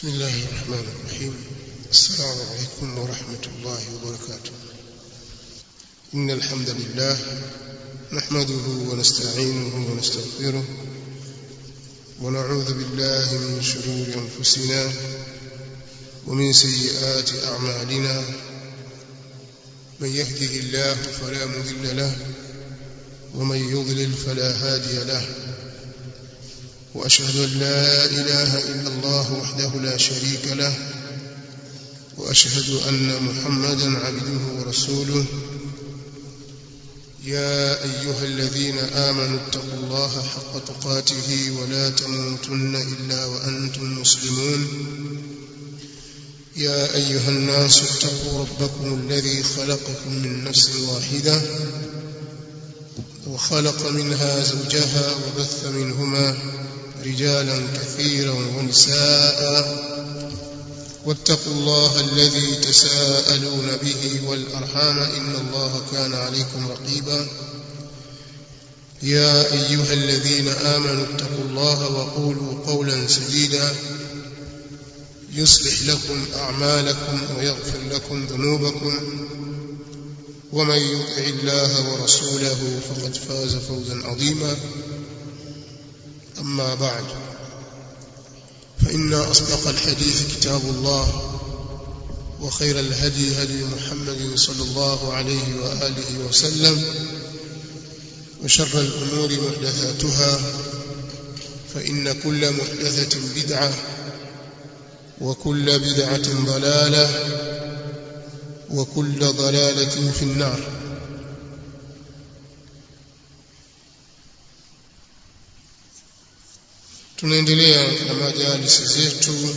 بسم الله الرحمن الرحيم. السلام عليكم ورحمة الله وبركاته. إن الحمد لله نحمده ونستعينه ونستغفره ونعوذ بالله من شرور أنفسنا ومن سيئات أعمالنا. من يهده الله فلا مضل له ومن يضلل فلا هادي له، وأشهد أن لا إله إلا الله وحده لا شريك له، وأشهد أن محمدا عبده ورسوله. يا أيها الذين آمنوا اتقوا الله حق تقاته ولا تموتن إلا وأنتم مسلمون. يا أيها الناس اتقوا ربكم الذي خلقكم من نفس واحدة وخلق منها زوجها وبث منهما رجالا كثيرا ونساء، واتقوا الله الذي تساءلون به والأرحام إن الله كان عليكم رقيبا. يا أيها الذين آمنوا اتقوا الله وقولوا قولا سديدا يصلح لكم أعمالكم ويغفر لكم ذنوبكم، ومن يطع الله ورسوله فقد فاز فوزا عظيما. أما بعد، فإن أصدق الحديث كتاب الله، وخير الهدي هدي محمد صلى الله عليه وآله وسلم، وشر الأمور محدثاتها، فإن كل محدثة بدعة وكل بدعة ضلالة وكل ضلالة في النار. Tunaendelea na majalisi zetu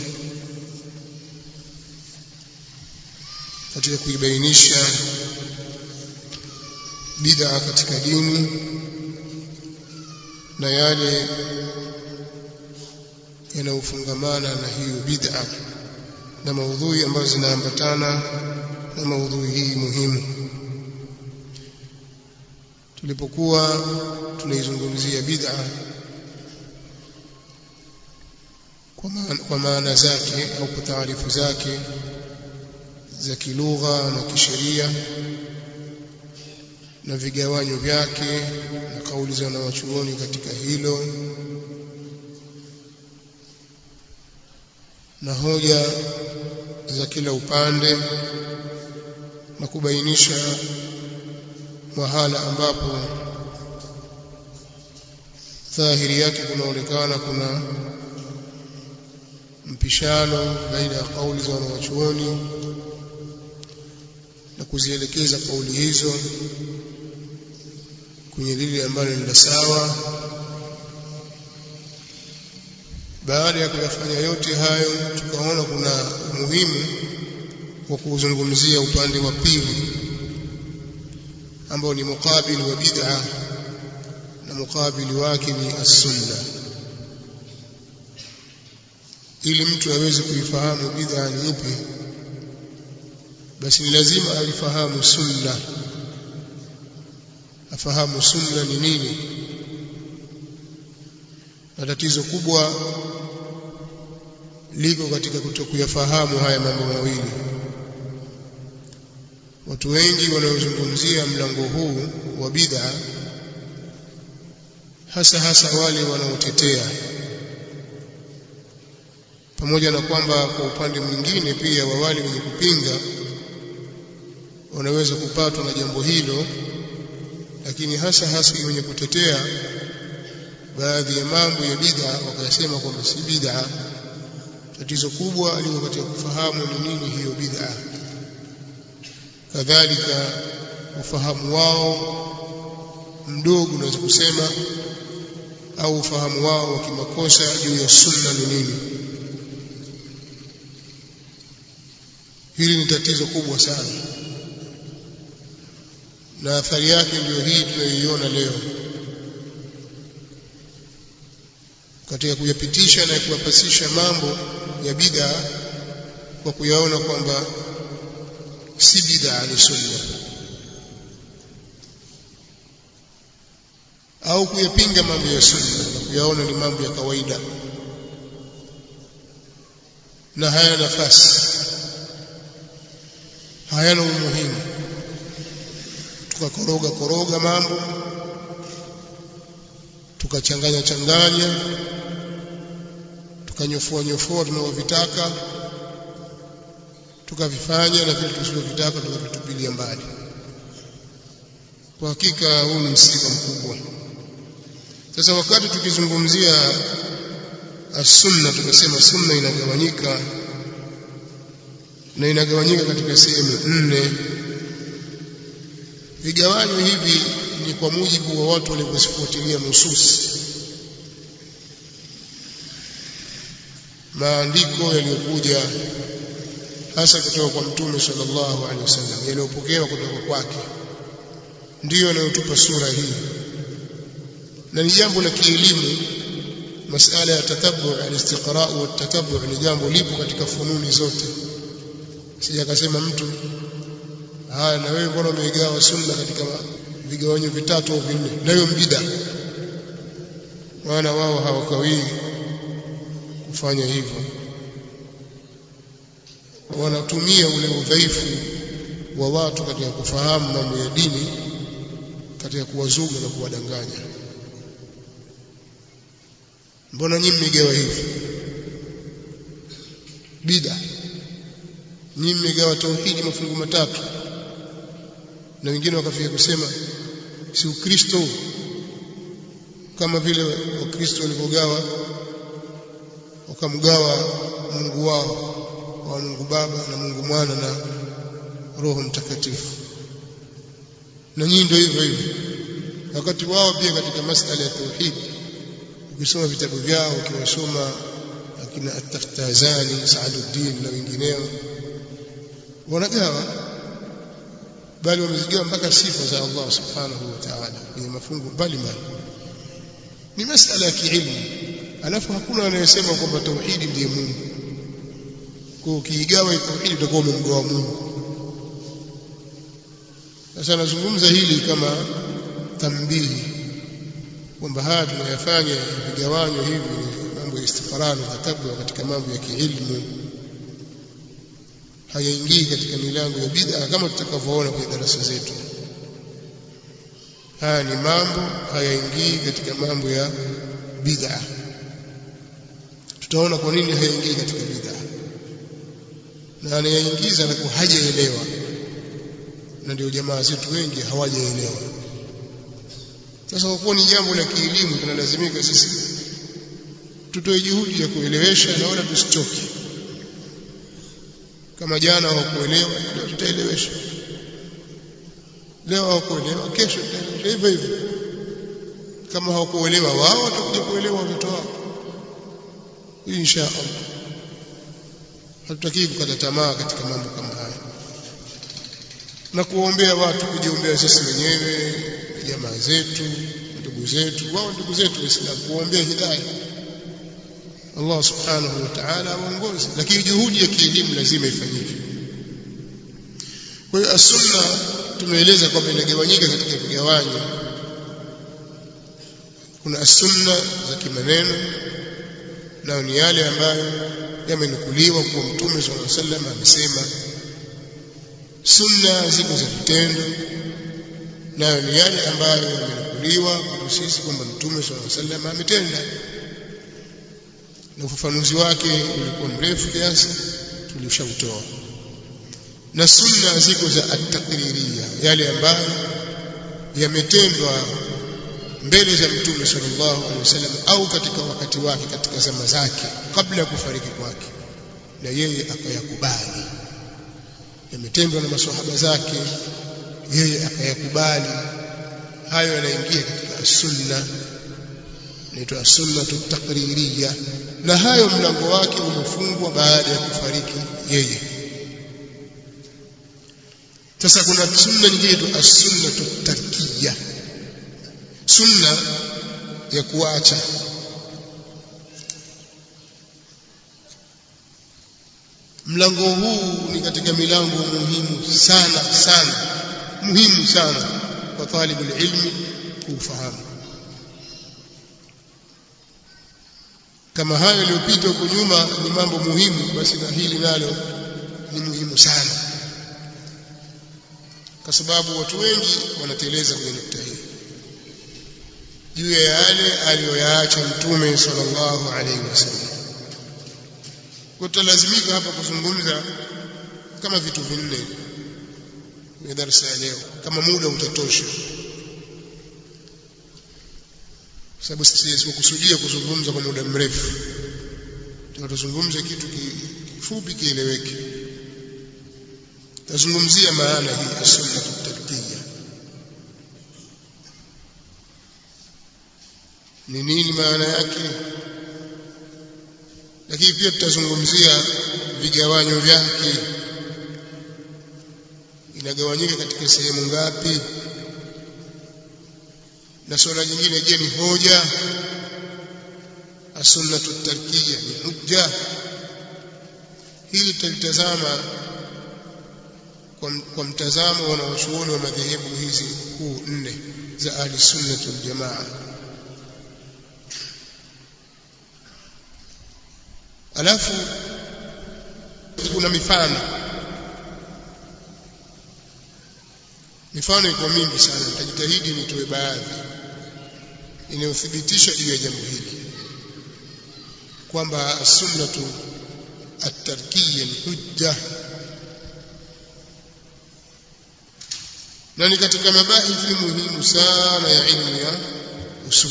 katika kuibainisha bid'a katika dini na yale yanayofungamana na hiyo bid'a na maudhui ambazo zinaambatana na maudhui hii muhimu. Tulipokuwa tunaizungumzia bid'a kwa maana zake au kwa taarifu zake za kilugha na kisheria na vigawanyo vyake na kauli za wanawachuoni katika hilo na hoja za kila upande, na kubainisha mahala ambapo dhahiri yake kunaonekana kuna mpishano baina ya kauli za wanawachuoni na kuzielekeza kauli hizo kwenye lile ambalo ni sawa. Baada ya kuyafanya yote hayo, tukaona kuna umuhimu wa kuzungumzia upande wa pili ambao ni mukabili wa bid'a, na mukabili wake ni as-sunna. Ili mtu aweze kuifahamu bid'a ni ipi, basi ni lazima alifahamu sunna, afahamu sunna ni nini. Na tatizo kubwa liko katika kutokuyafahamu haya mambo mawili. Watu wengi wanaozungumzia mlango huu wa bid'a, hasa wale wanaotetea, pamoja na kwamba kwa upande mwingine pia wa wale wenye kupinga wanaweza kupatwa na jambo hilo, lakini hasa wenye kutetea baadhi ya mambo ya bid'a wakasema kwamba si bid'a. Tatizo kubwa liko katika kufahamu ni nini hiyo bid'a, kadhalika ufahamu wao mdogo unaweza kusema, au ufahamu wao wa kimakosa juu ya sunna ni nini. Hili ni tatizo kubwa sana, na athari yake ndio hii tunayoiona leo katika kuyapitisha na kuyapasisha mambo ya bid'a kwa kuyaona kwamba si bid'a ni sunna, au kuyapinga mambo ya sunna na kuyaona ni mambo ya kawaida. na hayana nafasi, hayana umuhimu. Tukakoroga mambo, tukachanganya, tukanyofoa tunavyotaka, tukavifanya na vile tusivyovitaka tukavitupilia mbali. Kwa hakika huu ni msiba mkubwa. Sasa wakati tukizungumzia as-sunna, tukasema sunna inagawanyika katika sehemu 4. Vigawanyo hivi ni kwa mujibu wa watu waliozifuatilia nusus, maandiko yaliyokuja hasa kutoka kwa Mtume sallallahu alaihi wasallam, yaliyopokewa kutoka kwake, ndiyo yanayotupa sura hii. Na ni jambo la kielimu. Masala ya tatabbu, al-istiqra wa tatabbu ni jambo lipo katika fununi zote. Sija akasema mtu na wewe mbona umeigawa sunna katika vigawanyo 3 au 4, na hiyo mbida. Maana wao hawakawii kufanya hivyo, wanatumia ule udhaifu wa watu katika kufahamu mambo ya dini katika kuwazuga na kuwadanganya. Mbona nyinyi mmegawa hivi bid'a? Nyinyi mmegawa tauhidi mafungu 3, na wengine wakafika kusema si Ukristo, kama vile Wakristo walivyogawa, wakamgawa Mungu wao wa Mungu Baba na Mungu Mwana na Roho Mtakatifu. Na nyinyi ndio hivyo, wakati wao pia katika masala ya tauhid, ukisoma vitabu vyao, ukiwasoma akina At-Taftazani, Saaduddin na wengineo, wanagawa, bali wamezigawa mpaka sifa za Allah subhanahu wa ta'ala kwenye mafungu mbalimbali. Ni masala ya kielimu. Alafu hakuna anayesema kwamba tauhidi ndiye Mungu. Kwa ukiigawa tauhidi utakuwa umemgawa Mungu. Sasa nazungumza hili kama tambihi kwamba haya tunayafanya vigawanyo hivi, mambo ya istiqrari na tatabbu katika mambo ya kielimu, hayaingii katika milango ya bid'a kama tutakavyoona kwenye darasa zetu. Haya ni mambo hayaingii katika mambo ya bid'a. Tutaona kwa nini hayaingii katika bid'a, na anayaingiza na hajaelewa, na ndio jamaa zetu wengi hawajaelewa. Sasa kwa kuwa ni jambo la kielimu, tunalazimika sisi tutoe juhudi ya kuelewesha na wala tusichoke. Kama jana hawakuelewa, leo tutaelewesha. Leo hawakuelewa, kesho tutaelewesha hivyo hivyo. Kama hawakuelewa wao, watakuja kuelewa watoto wao, insha Allah. Hatutaki kukata tamaa katika mambo kama haya, na kuombea watu, kujiombea sisi wenyewe, jamaa zetu, ndugu zetu, wao ndugu zetu Waislamu, kuombea hidayah, Allah subhanahu wa ta'ala aongoze. Lakini juhudi ya kielimu lazima ifanyike. Kwa hiyo as-sunna tumeeleza kwamba inagawanyika katika vigawanyo. Kuna as-sunna za kimaneno, na ni yale ambayo yamenukuliwa kwa Mtume sallallahu alaihi wasallam amesema. Sunna ziko za vitendo, na ni yale ambayo yamenukuliwa kwa sisi kwamba Mtume sallallahu alaihi wasallam ametenda, na ufafanuzi wake ulikuwa mrefu kiasi tulishautoa. Na sunna ziko za at-taqririya, yale ambayo yametendwa mbele za Mtume sallallahu alaihi wasallam au katika wakati wake, katika zama zake, kabla ya kufariki kwake, na yeye akayakubali. Yametendwa na maswahaba zake, yeye akayakubali. Hayo yanaingia katika sunna, inaitwa sunnatu taqririya, na hayo mlango wake umefungwa baada ya kufariki yeye. Sasa kuna sunna nyingine tu, as-sunnatu tarkiyya, sunna ya kuacha. Mlango huu ni katika milango muhimu sana kwa talibul ilmi kufahamu. kama hayo yaliyopita huko nyuma ni mambo muhimu, basi na hili nalo ni muhimu sana, kwa sababu watu wengi wanateleza kwenye nukta hii juu ya yale aliyoyaacha Mtume sallallahu alaihi wasallam. Kwa tutalazimika hapa kuzungumza kama vitu vinne kwenye darasa ya leo, kama muda utatosha, sababu sisi sikukusudia kuzungumza kwa muda mrefu. Tutazungumza kitu kifupi kieleweke. Tazungumzia maana hii ya sunna at-tarkiyya. Ni nini maana yake? Lakini pia tutazungumzia vigawanyo vyake. Inagawanyika katika sehemu ngapi? Na swala jingine, je, ni hoja? As-sunnatu at-tarkiyya ni hujja? Hili tutalitazama kwa mtazamo wa wanachuoni wa madhehebu hizi kuu nne za ahli sunna wal jamaa. Alafu kuna mifano iko mingi sana, nitajitahidi nitoe baadhi inayothibitisha juu ya jambo hili kwamba sunnatu at-tarkiyya ni hujja, na ni katika mabahithi muhimu sana ya ilmu ya usul.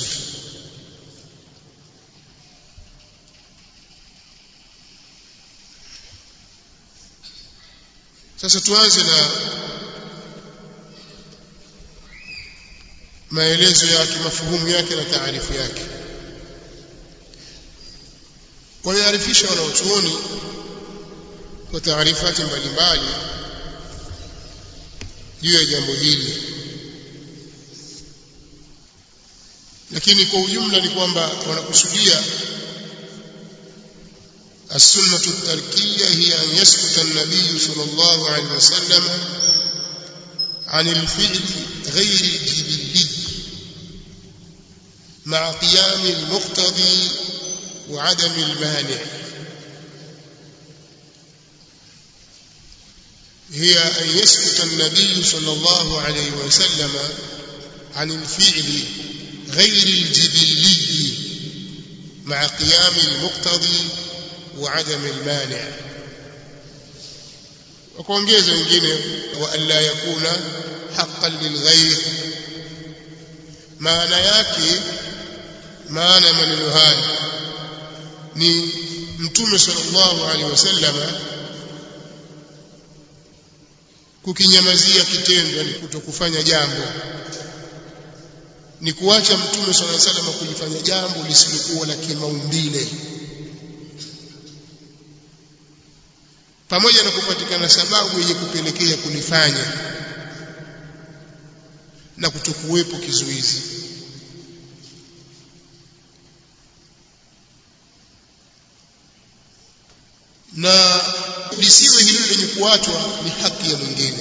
Sasa tuanze na maelezo yake, mafuhumu yake na taarifu yake. Wanaarifisha wanachuoni kwa taarifati mbalimbali juu ya jambo hili, lakini kwa ujumla ni kwamba wanakusudia السنة التركية هي أن يسكت النبي صلى الله عليه وسلم عن الفعل غير الجبلي مع قيام المقتضي وعدم المانع. هي أن يسكت النبي صلى الله عليه وسلم عن الفعل غير الجبلي مع قيام المقتضي وعدم المانع. وكونجeza wengine wa alla yakuna haqqan lilghayr. Maana yake, maana maneno haya ni Mtume sallallahu alaihi wasallam kukinyamazia kitendo, ni kutokufanya jambo, ni kuacha Mtume sallallahu alaihi wasallam kulifanya jambo lisilokuwa la kimaumbile, pamoja na kupatikana sababu yenye kupelekea kulifanya na kutokuwepo kizuizi. Na lisiwe hilo lenye kuachwa ni haki ya mwingine.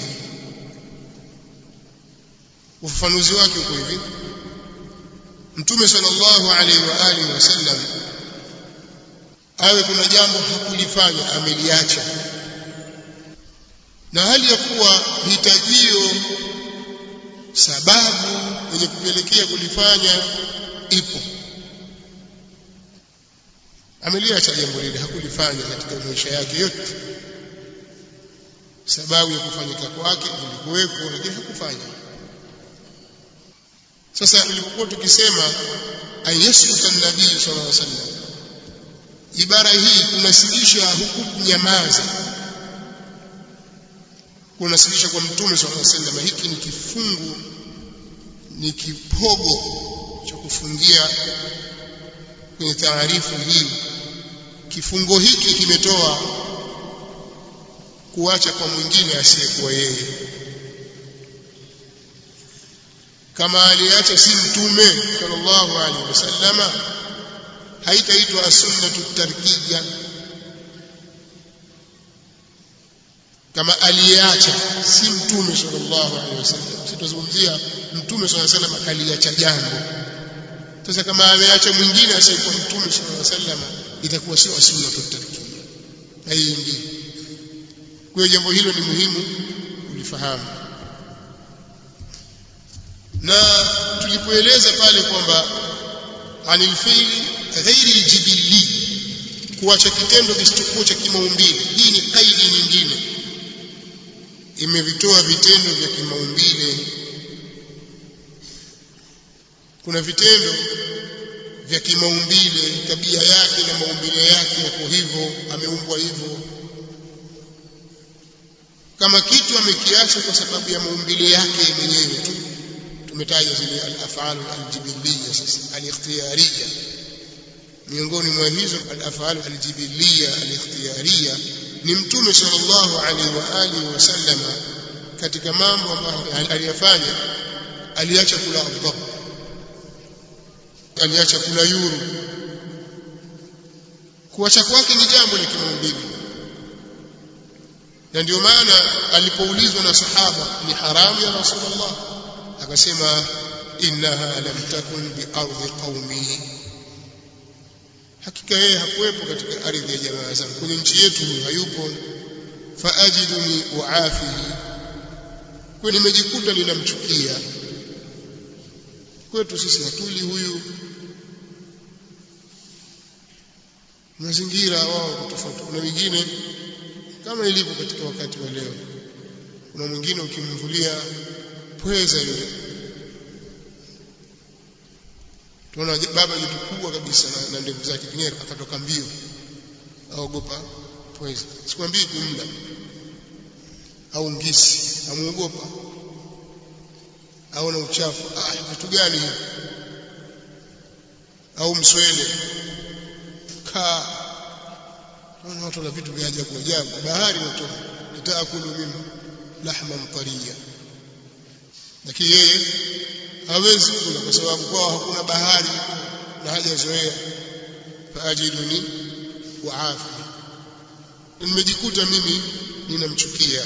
Ufafanuzi wake uko hivi: Mtume sallallahu alaihi wa alihi wasallam awe kuna jambo hakulifanya, ameliacha, na hali ya kuwa hitajio, sababu yenye kupelekea kulifanya ipo, ameliacha jambo lile, hakulifanya katika maisha yake yote. Sababu ya kufanyika kwake ilikuwepo, lakini hakufanya. Sasa nilipokuwa tukisema ayasuta nabii sallallahu alaihi wasallam, ibara hii kunasilisha huku nyamaza, kunasilisha kwa Mtume sallallahu alaihi wasallam. Hiki ni kifungu, ni kipogo cha kufungia kwenye taarifu hii. Kifungo hiki kimetoa kuacha kwa mwingine asiyekuwa yeye. Kama aliacha si Mtume sallallahu alaihi wasallam, haitaitwa as-sunnatu at-tarkiyya. Kama aliacha si Mtume sallallahu alaihi wasallam, sitazungumzia Mtume sallallahu alaihi wasallam aliacha jambo, Sasa kama ameacha mwingine asiyekuwa Mtume sallallahu alaihi wasallam, itakuwa sio sunna tutarkia, haiingii. Kwa hiyo jambo hilo ni muhimu ulifahamu. Na tulipoeleza pale kwamba anil fi'li ghairi aljibilli, kuacha kitendo kisichokuwa cha kimaumbile, hii ni kaidi nyingine, imevitoa vitendo vya kimaumbile. Kuna vitendo vya kimaumbile, tabia yake na maumbile yake yako hivyo, ameumbwa hivyo. Kama kitu amekiacha kwa sababu ya maumbile yake mwenyewe tu, tumetaja zile al-af'al al-jibiliyya, sasa al-ikhtiyariyya. Miongoni mwa hizo al-af'al al-jibiliyya al-ikhtiyariyya ni Mtume sallallahu alaihi wa alihi wasallam, katika mambo ambayo aliyafanya, aliacha kula adhab, aliacha kula yuru. Kuacha kwake ni jambo la kimaumbile, na ndio maana alipoulizwa na sahaba ni haramu ya Rasulullah, akasema innaha lam takun bi ardi qaumi, hakika yeye hakuwepo katika ardhi ya jamaa zangu, kwenye nchi yetu hayupo. Faajiduni uafihi, kwa nimejikuta ninamchukia. Kwetu sisi hatuli huyu, mazingira wao tofauti. Kuna wengine kama ilivyo katika wakati wa leo, kuna mwingine ukimvulia pweza yule, tunaona baba ni kubwa kabisa na ndevu zake, pengine akatoka mbio, aogopa pweza. Sikwambii kumla au ngisi, amuogopa au na uchafu, vitu gani hivi, au mswele ka. Kuna watu na vitu vya ajabu ajabu. Bahari watu nitakulu mimi lahman tariya, lakini yeye hawezi kula kwa sababu kwao hakuna bahari na hajazoea. Faajiduni waafi, nimejikuta mimi ninamchukia.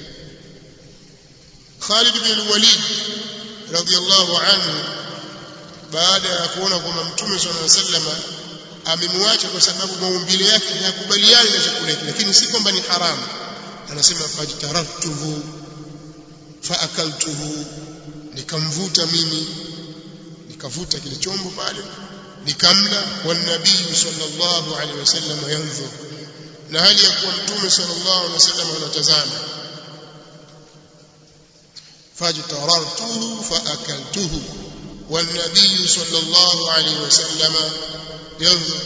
Khalid bin Walid radhiyallahu anhu, baada ya kuona kwamba Mtume sallallahu alaihi wasallam amemwacha kwa sababu maumbile yake hayakubaliani na chakula hiki, lakini si kwamba ni haramu, anasema fajtaratuhu faakaltuhu, nikamvuta mimi, nikavuta kile chombo pale nikamla. Wa nabii sallallahu alaihi wasallam yanzur, na hali ya kuwa Mtume sallallahu alaihi wasallam anatazama. fajtaratuhu faakaltuhu wan nabii sallallahu alaihi wasallam yanzur.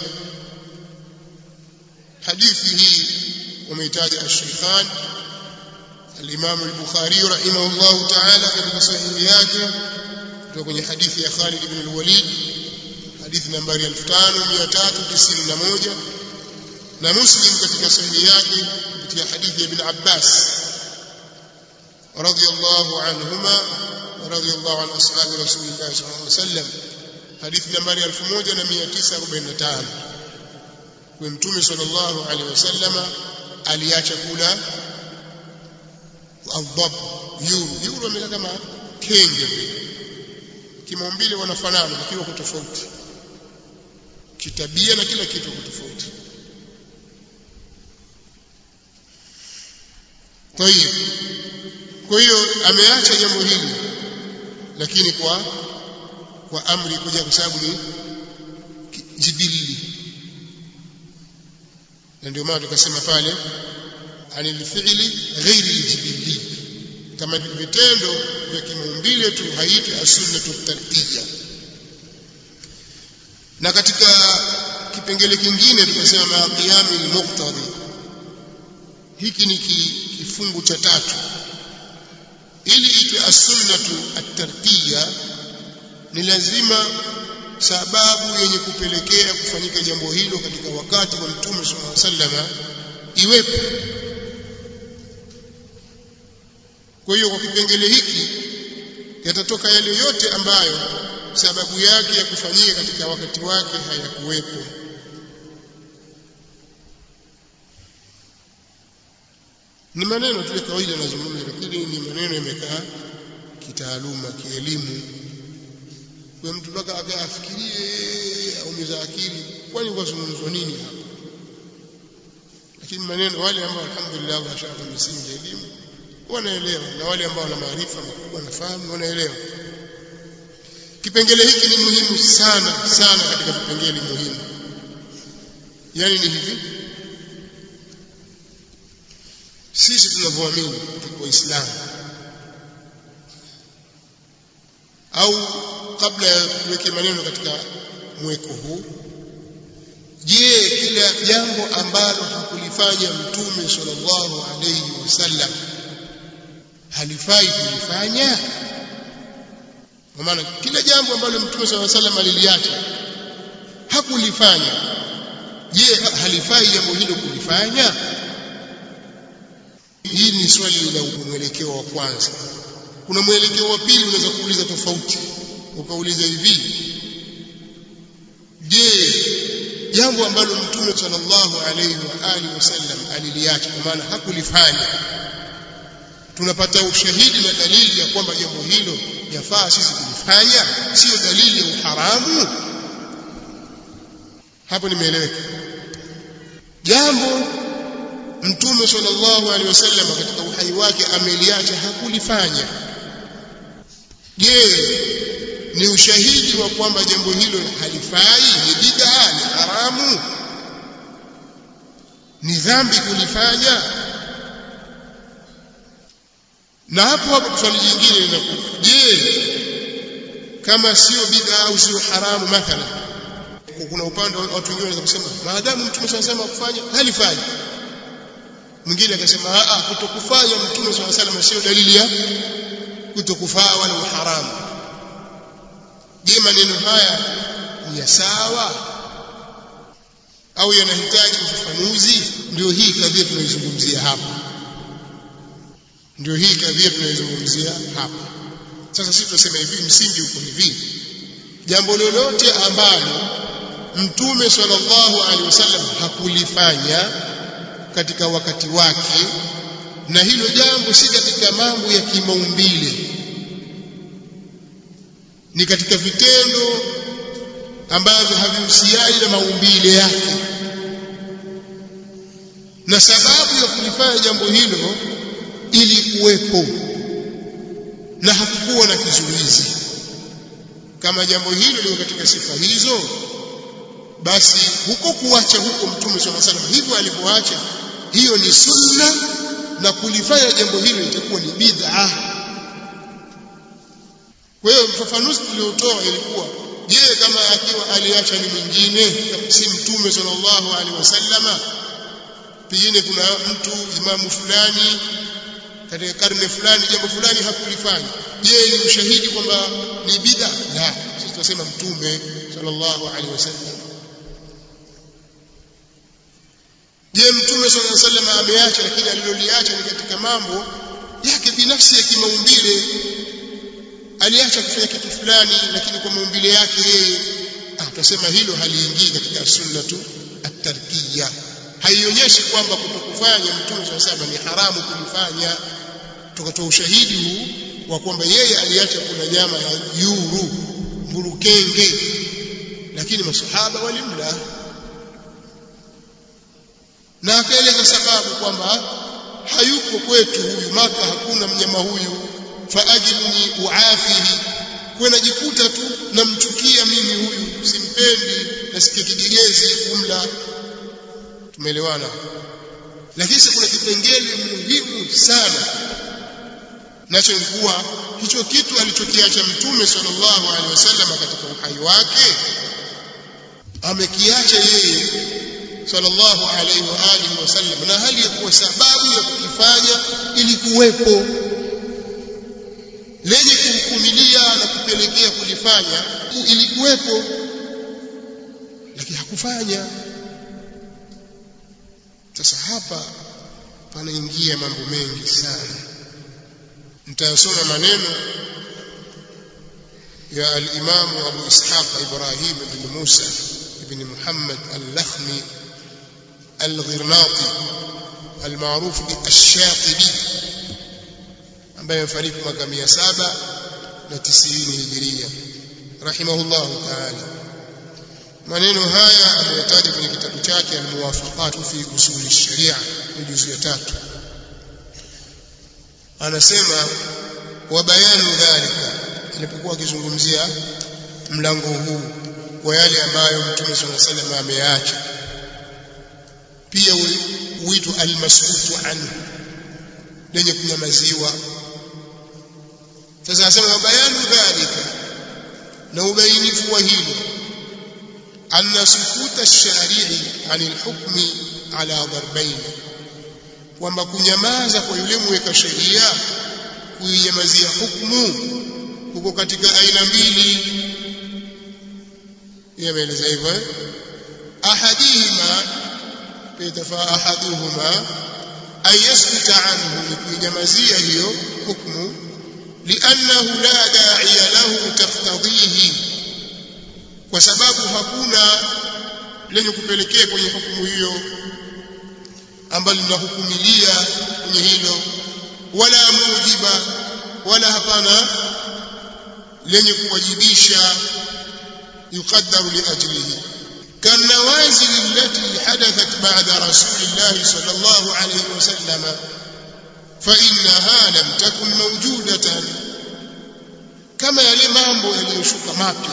hadithi hii wameitaja al-Shaykhan al-Imam al-Bukhari rahimahullah ta'ala katika sahihi yake, kutoka kwenye hadithi ya Khalid ibn al-Walid, hadithi nambari 5391, na Muslim katika sahihi yake kupitia hadithi ya Ibn Abbas radiyallahu anhuma wa radiyallahu an ashabi Rasulillah sallallahu alaihi wasallam, hadithi nambari 1945. Kwa Mtume sallallahu alaihi wasallam aliacha kula adhab, yuru amela kama kenge, kimaumbile wanafanana lakini wako tofauti, kitabia na kila kitu wako tofauti. Kwa hiyo ameacha jambo hili, lakini kwa amri kuja, kwa sababu ni jibili. Na ndio maana tukasema pale anil fi'li ghairi aljibili, kama vitendo vya kimaumbile tu haiti as-sunnatu tarkiyya. Na katika kipengele kingine tukasema maqiyami al-muqtadi, hiki ni kifungu cha 3. Ili itwe as-sunnatu at-tarkiyya, ni lazima sababu yenye kupelekea kufanyika jambo hilo katika wakati wa Mtume sallallahu alaihi wasallam iwepo. Kwa hiyo kwa kipengele hiki yatatoka yale yote ambayo sababu yake ya kufanyika katika wakati wake hayakuwepo. Ni maneno tu ya kawaida nazungumza, lakini ni maneno yamekaa kitaaluma, kielimu. Kwa mtu mpaka akafikirie aumiza akili, kwani wazungumzwa nini hapa? Lakini maneno wale ambao alhamdulillah washaka misingi ya elimu wanaelewa, na wale ambao wana maarifa makubwa na fahamu wanaelewa. Kipengele hiki ni muhimu sana sana katika vipengele muhimu. Yani ni hivi, sisi tunavyoamini kwa Uislamu, au kabla ya kuweka maneno katika mweko huu, je, kila jambo ambalo hakulifanya Mtume sallallahu alayhi wasallam halifai kulifanya? Kwa maana kila jambo ambalo Mtume sallallahu alayhi wasallam aliliacha hakulifanya, je, halifai jambo hilo kulifanya? Hii ni swali la mwelekeo wa kwanza. Kuna mwelekeo wa pili, unaweza kuuliza tofauti, ukauliza hivi, je, jambo ambalo Mtume sallallahu alayhi wa alihi wasallam aliliacha, kwa maana hakulifanya, tunapata ushahidi na dalili ya kwamba jambo hilo yafaa sisi kulifanya, sio dalili ya uharamu? Hapo nimeeleweka. Jambo Mtume sallallahu alaihi wasallam katika uhai wake ameliacha, hakulifanya, je, ni ushahidi wa kwamba jambo hilo halifai, ni bid'a, ni haramu, ni dhambi kulifanya? Na hapo swali jingine linakuja, je, kama sio bid'a au sio haramu, mathalan kuna upande watu wengine wanaweza kusema maadamu Mtume sallallahu alaihi wasallam kufanya halifai, mwingine akasema kutokufanya Mtume sallallahu alaihi wasallam sio dalili ya kutokufaa wala uharamu. Je, maneno haya ni sawa au yanahitaji ufafanuzi? Ndio hii kadhia tunaizungumzia hapa, ndio hii kadhia tunaizungumzia hapa. Sasa sisi tunasema hivi, msingi uko hivi, jambo lolote ambalo Mtume sallallahu alaihi wasallam hakulifanya katika wakati wake, na hilo jambo si katika mambo ya kimaumbile, ni katika vitendo ambavyo havihusiani na maumbile yake, na sababu ya kulifanya jambo hilo ilikuwepo na hakukuwa na kizuizi, kama jambo hilo liko katika sifa hizo, basi huko kuacha huko Mtume sallallahu alaihi wasallam hivyo alivyoacha, hiyo ni sunna, na kulifanya jambo hilo itakuwa ni bid'a. Kwa hiyo mfafanuzi tuliotoa ilikuwa, je, kama akiwa aliacha ni mwingine si Mtume sallallahu alaihi wasallam, pengine kuna mtu imamu fulani katika karne fulani jambo fulani hakulifanya, je, ni ushahidi kwamba ni bid'a? La, sisi tunasema Mtume sallallahu alaihi wasallam. Je, Mtume sallallahu alaihi wasallam ameacha, lakini aliloliacha ni katika mambo yake binafsi ya kimaumbile, aliacha kufanya kitu fulani lakini kwa maumbile yake yeye, tutasema hilo haliingii katika sunnatu at-tarkiyya. Haionyeshi kwamba kutokufanya Mtume sallallahu alaihi wasallam ni haramu kulifanya. Tukatoa ushahidi huu wa kwamba yeye aliacha kula nyama ya yuru, mburukenge, lakini masahaba walimla, na akaeleza sababu kwamba hayuko kwetu huyu Maka, hakuna mnyama huyu, faajilni uafihi, kwa najikuta tu namchukia mimi huyu, simpendi, nasikia kigegezi kumla. Tumeelewana? Lakini kuna kipengele muhimu sana, nacho ni kuwa hicho kitu alichokiacha Mtume sallallahu alaihi wasallam katika uhai wake amekiacha yeye sallallahu alaihi wa alihi wasallam, na hali ya kuwa sababu ya kukifanya ilikuwepo, lenye kuhukumilia na kupelekea kulifanya ilikuwepo, lakini hakufanya. Sasa hapa panaingia mambo mengi sana. Nitasoma maneno ya al-Imam Abu Ishaq Ibrahim ibn Musa ibn Muhammad al-Lakhmi al-Ghirnati al-maarufu bi-Ash-Shatibi, ambaye amefariki mwaka 790 Hijiria. rahimahullahu ta'ala. Maneno haya ameyataja kwenye kitabu chake Al-Muwafaqat fi Usul al-Sharia juzu ya 3. Anasema wa bayanu dhalika, alipokuwa akizungumzia mlango huu kwa yale ambayo Mtume صلى الله عليه وسلم ameyaacha, pia huitwa al-maskutu anhu, lenye kunyamaziwa. Sasa anasema wa bayanu dhalika, na ubainifu wa hilo, anna sukuta ash-shari'i 'anil hukmi ala darbayn, kwamba kunyamaza kwa yule mweka sheria kuinyamazia hukumu huko katika aina mbili. Yameeleza hivyo, ahadihima yatafa ahaduhuma ay yaskuta anhu, kuinyamazia hiyo hukumu, li'annahu la da'iya lahu taqtadhihi, kwa sababu hakuna lenye kupelekea kwenye hukumu hiyo ambalo linahukumilia kwenye hilo, wala mujiba, wala hapana lenye kuwajibisha yuqaddaru li ajlihi, kanawazil allati hadathat ba'da rasulillahi sallallahu alayhi wasallam fa innaha lam takun mawjudatan, kama yale mambo yaliyoshuka mapya,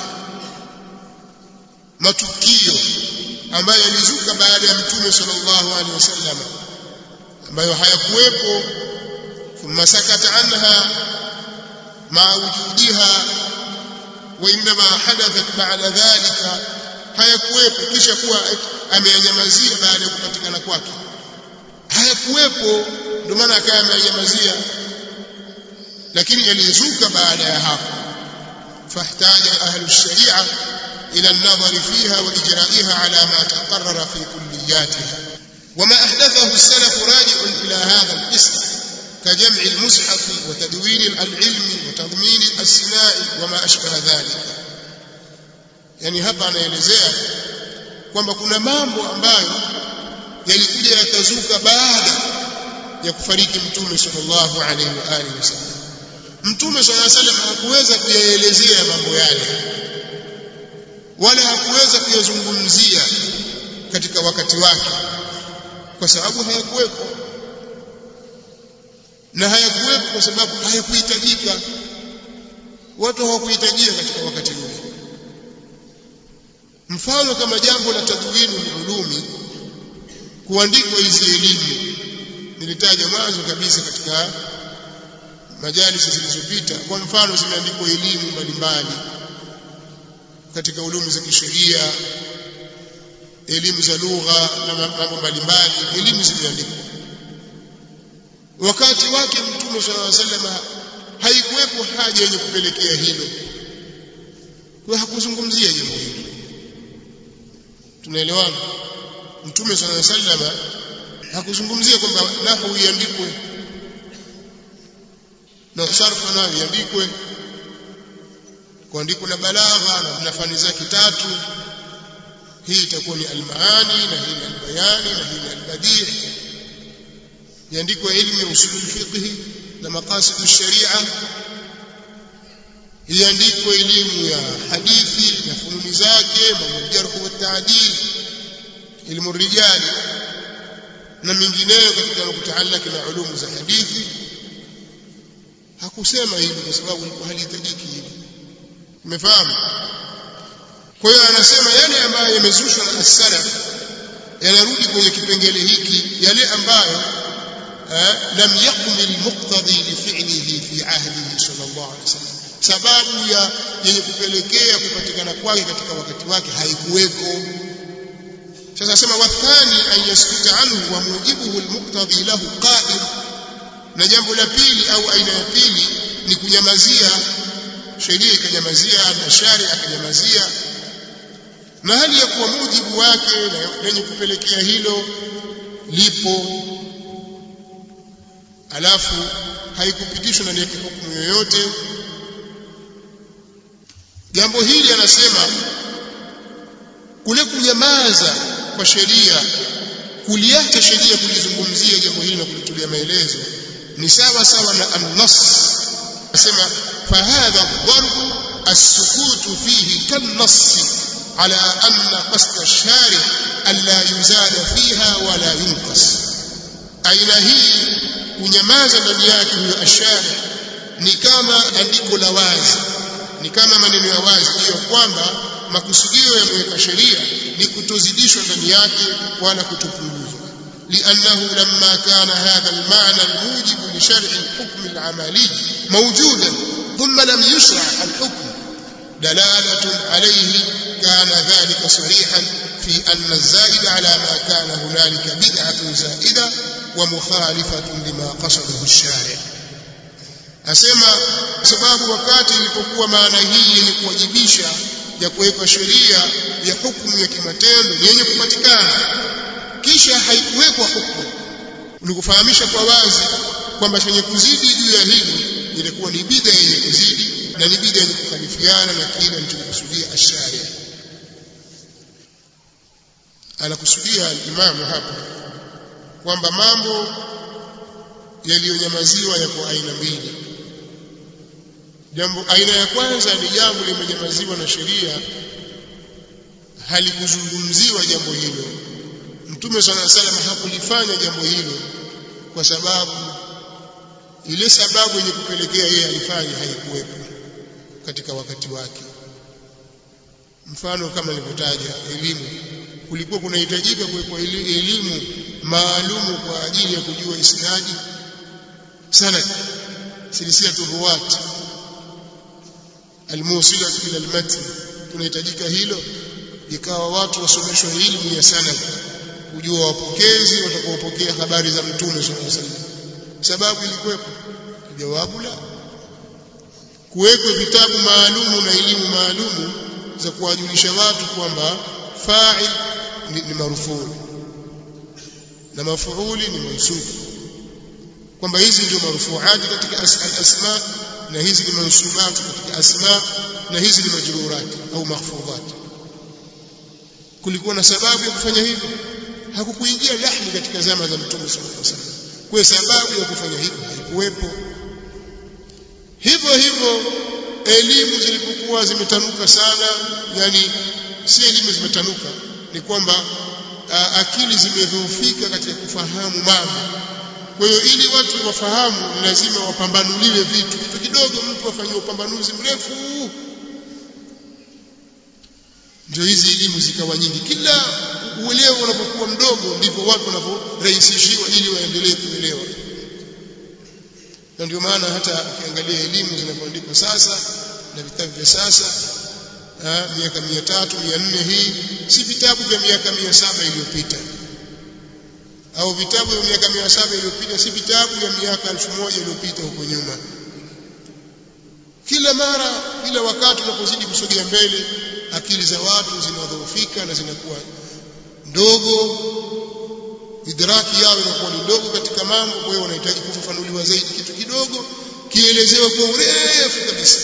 matukio ambayo yalizuka baada ya Mtume sallallahu alaihi wasallam ambayo hayakuwepo, thumma sakata anha ma wujudiha, wa inma hadathat ba'da dhalika, hayakuwepo kisha kuwa ameyanyamazia baada ya kupatikana kwake, hayakuwepo ndio maana akawa ameyanyamazia, lakini yalizuka baada ya hapo. Fahtaja ahlu sharia إلى النظر فيها وإجرائها على ما تقرر في كلياتها، وما أحدثه السلف راجع إلى هذا القسم كجمع المصحف وتدوين العلم وتضمين السناء وما أشبه ذلك. يعني hapa anaelezea kwamba kuna mambo ambayo yalikuja yakazuka baada ya kufariki Mtume sallallahu alaihi wa alihi wasallam. Mtume sallallahu alaihi wasallam hakuweza kuyaelezea mambo yale, wala hakuweza kuyazungumzia katika wakati wake, kwa sababu hayakuwepo, na hayakuwepo kwa sababu hayakuhitajika, watu hawakuhitajia katika wakati ule. Mfano kama jambo la tadwinu ulumi, kuandikwa hizi elimu, nilitaja mwanzo kabisa katika majalisi zilizopita. Kwa mfano zimeandikwa elimu mbalimbali katika ulumu za kisheria, elimu za lugha na mambo mbalimbali, elimu zimeandikwa. Wakati wake Mtume sallallahu alaihi wasallam haikuwepo haja yenye kupelekea hilo, kwa hakuzungumzia jambo hilo. Tunaelewana? Mtume sallallahu alaihi wasallam hakuzungumzia kwamba nahwu iandikwe na sarfu nayo iandikwe, kuandikwa na balagha na fani zake 3. Hii itakuwa ni almaani, na hii ni albayani, na hii ni albadih. Iandikwe elimu ya usul al-fiqh na maqasid al-sharia, iandikwe elimu ya hadithi na fununi zake, mambo jarh wa ta'dil, elimu rijali na mingineyo katika kutaallaki na ulumu za hadithi. Hakusema hivi kwa sababu ilikuwa halihitajiki hivi. Umefahamu? Kwa hiyo anasema yale ambayo yamezushwa na as-salaf yanarudi kwenye kipengele hiki, yale ambayo lam yaqum al-muqtadi li fi'lihi fi ahdihi sallallahu alaihi wasallam, sababu ya yenye kupelekea kupatikana kwake katika wakati wake haikuweko. Sasa anasema wathani an yaskuta anhu wa mujibuhu al-muqtadi lahu qa'id, na jambo la pili au aina ya pili ni kunyamazia, sheria ikanyamazia na sharia akanyamazia, na hali ya kuwa mujibu wake na yenye kupelekea hilo lipo, alafu haikupitishwa ndani yake hukumu yoyote. Jambo hili anasema kule kunyamaza kwa sheria, kuliacha sheria kulizungumzia jambo hili na kulitulia maelezo, ni sawa sawa na an-nass. Anasema fahadha dharbu السكوت فيه كالنص على أن قصد الشارع ألا يزاد فيها ولا ينقص. aina hii kunyamaza ndani yake huyo ashari ni kama andiko la wazi, ni kama maneno ya wazi hiyo kwamba makusudio ya mweka sheria ni kutozidishwa ndani yake wala kutopunguzwa. لأنه لما كان هذا المعنى الموجب لشرع الحكم العملي موجودا ثم لم يشرع الحكم دلالة عليه كان ذلك صريحا في أن الزائد على ما كان هنالك بدعة زائدة ومخالفة لما قصده الشارع. asema sababu wakati ilipokuwa maana hii yenye kuwajibisha ya kuweka sheria ya hukumu ya kimatendo yenye kupatikana kisha haikuwekwa hukumu, ni kufahamisha kwa wazi kwamba chenye kuzidi juu ya hili ilikuwa ni bid'a yenye kuzidi na ni bid'a yenye kukhalifiana na kile alichokusudia ash-shari'. Anakusudia al-Imam hapa kwamba mambo yaliyonyamaziwa yako aina mbili. Jambo aina ya kwanza ni jambo limenyamaziwa na sheria, halikuzungumziwa jambo hilo. Mtume sallallahu alaihi wasallam hakulifanya jambo hilo kwa sababu ile sababu yenye kupelekea yeye alifanya haikuwepo katika wakati wake. Mfano kama nilivyotaja elimu, kulikuwa kunahitajika kuwepo elimu maalumu kwa ajili ya kujua isnadi, sanad, silsilatu ruwat, almusila ila almatn. Kunahitajika hilo, ikawa watu wasomeshwe elimu ya sanad, kujua wapokezi watakaopokea habari za Mtume sallallahu alaihi wasallam. Sababu ilikuwepo? Jawabu la. Kuwekwe vitabu maalumu na elimu maalumu za kuwajulisha watu kwamba fa'il ni marufuu na mafuuli ni mansub, kwamba hizi ndio marufuati katika al-asma na hizi ni mansubat katika asma na hizi ni majrurat au mahfudhat. Kulikuwa na sababu ya kufanya hivyo, hakukuingia lahni katika zama za Mtume sallallahu alaihi wasallam, kwa sababu ya kufanya hivyo haikuwepo. Hivyo hivyo elimu zilipokuwa zimetanuka sana, yani si elimu zimetanuka, ni kwamba akili zimedhoofika katika kufahamu mambo. Kwa hiyo ili watu wafahamu lazima wapambanuliwe vitu kidogo, mtu afanye upambanuzi mrefu. Ndio hizi elimu zikawa nyingi, kila uelewa unapokuwa mdogo ndivyo watu wanavyorahisishiwa ili waendelee kuelewa. Na ndio maana hata ukiangalia elimu zinazoandikwa sasa na vitabu vya sasa, miaka 300 400 hii si vitabu vya miaka 700 iliyopita, au vitabu vya miaka 700 iliyopita si vitabu vya miaka 1000 iliyopita huko nyuma. Kila mara, kila wakati unapozidi kusogea mbele, akili za watu zinadhoofika na zinakuwa ndogo, idraki yao inakuwa ni ndogo katika mambo. Kwa hiyo wanahitaji kufafanuliwa zaidi kitu kidogo, kielezewe kwa urefu kabisa.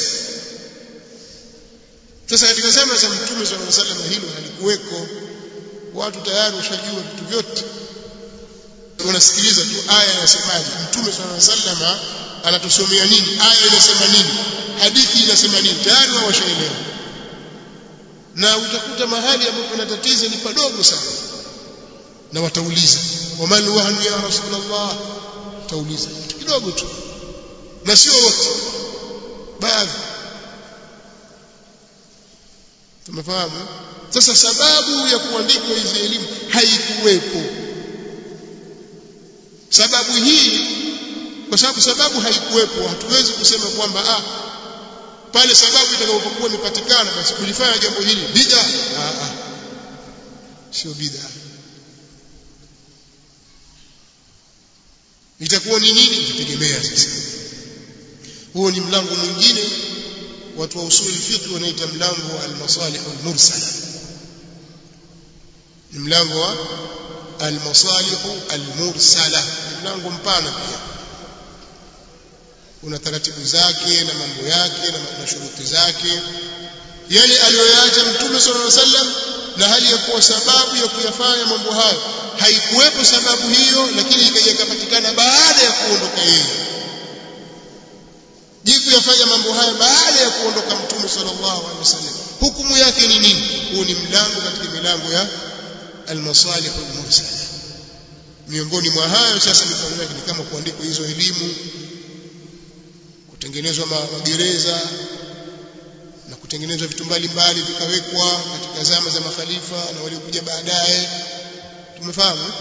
Sasa katika zama za Mtume sallallahu alaihi wasallam hilo halikuweko, watu tayari washajua vitu vyote, wanasikiliza tu aya inasemaje, Mtume sallallahu alaihi wasallam anatusomea nini, aya inasema nini, hadithi inasema nini, tayari wao washaelewa. Na utakuta mahali ambapo kuna tatizo ni padogo sana, na watauliza waman wahnu ya Rasulullah, tauliza kitu kidogo tu, na sio wote, baadhi. Tumefahamu? Sasa sababu ya kuandikwa hizi elimu haikuwepo. Sababu hii, kwa sababu haikuwepo, hatuwezi kusema kwamba pale sababu itakapokuwa imepatikana basi kulifanya jambo hili bid'a. Sio bid'a. Itakuwa ni nini? Itategemea sasa. Huo ni mlango mwingine watu wa usul fiqh wanaita mlango wa al-masalih al-mursala. Ni mlango wa al-masalih al-mursala, mlango mpana pia. Una taratibu zake na mambo yake na shuruti zake, yale aliyoyaacha Mtume sallallahu alaihi wasallam, na hali ya kuwa sababu ya kuyafanya mambo hayo haikuwepo sababu hiyo, lakini ikapatikana baada ya kuondoka yeye. Je, kuyafanya mambo haya baada ya kuondoka Mtume sallallahu alaihi wasallam, hukumu yake ni nini? Huu ni mlango katika milango ya al-masalih al-mursala. Miongoni mwa hayo sasa mifano yake ni kama kuandikwa hizo elimu, kutengenezwa magereza na kutengenezwa vitu mbalimbali vikawekwa katika zama za makhalifa na waliokuja baadaye. Tumefahamu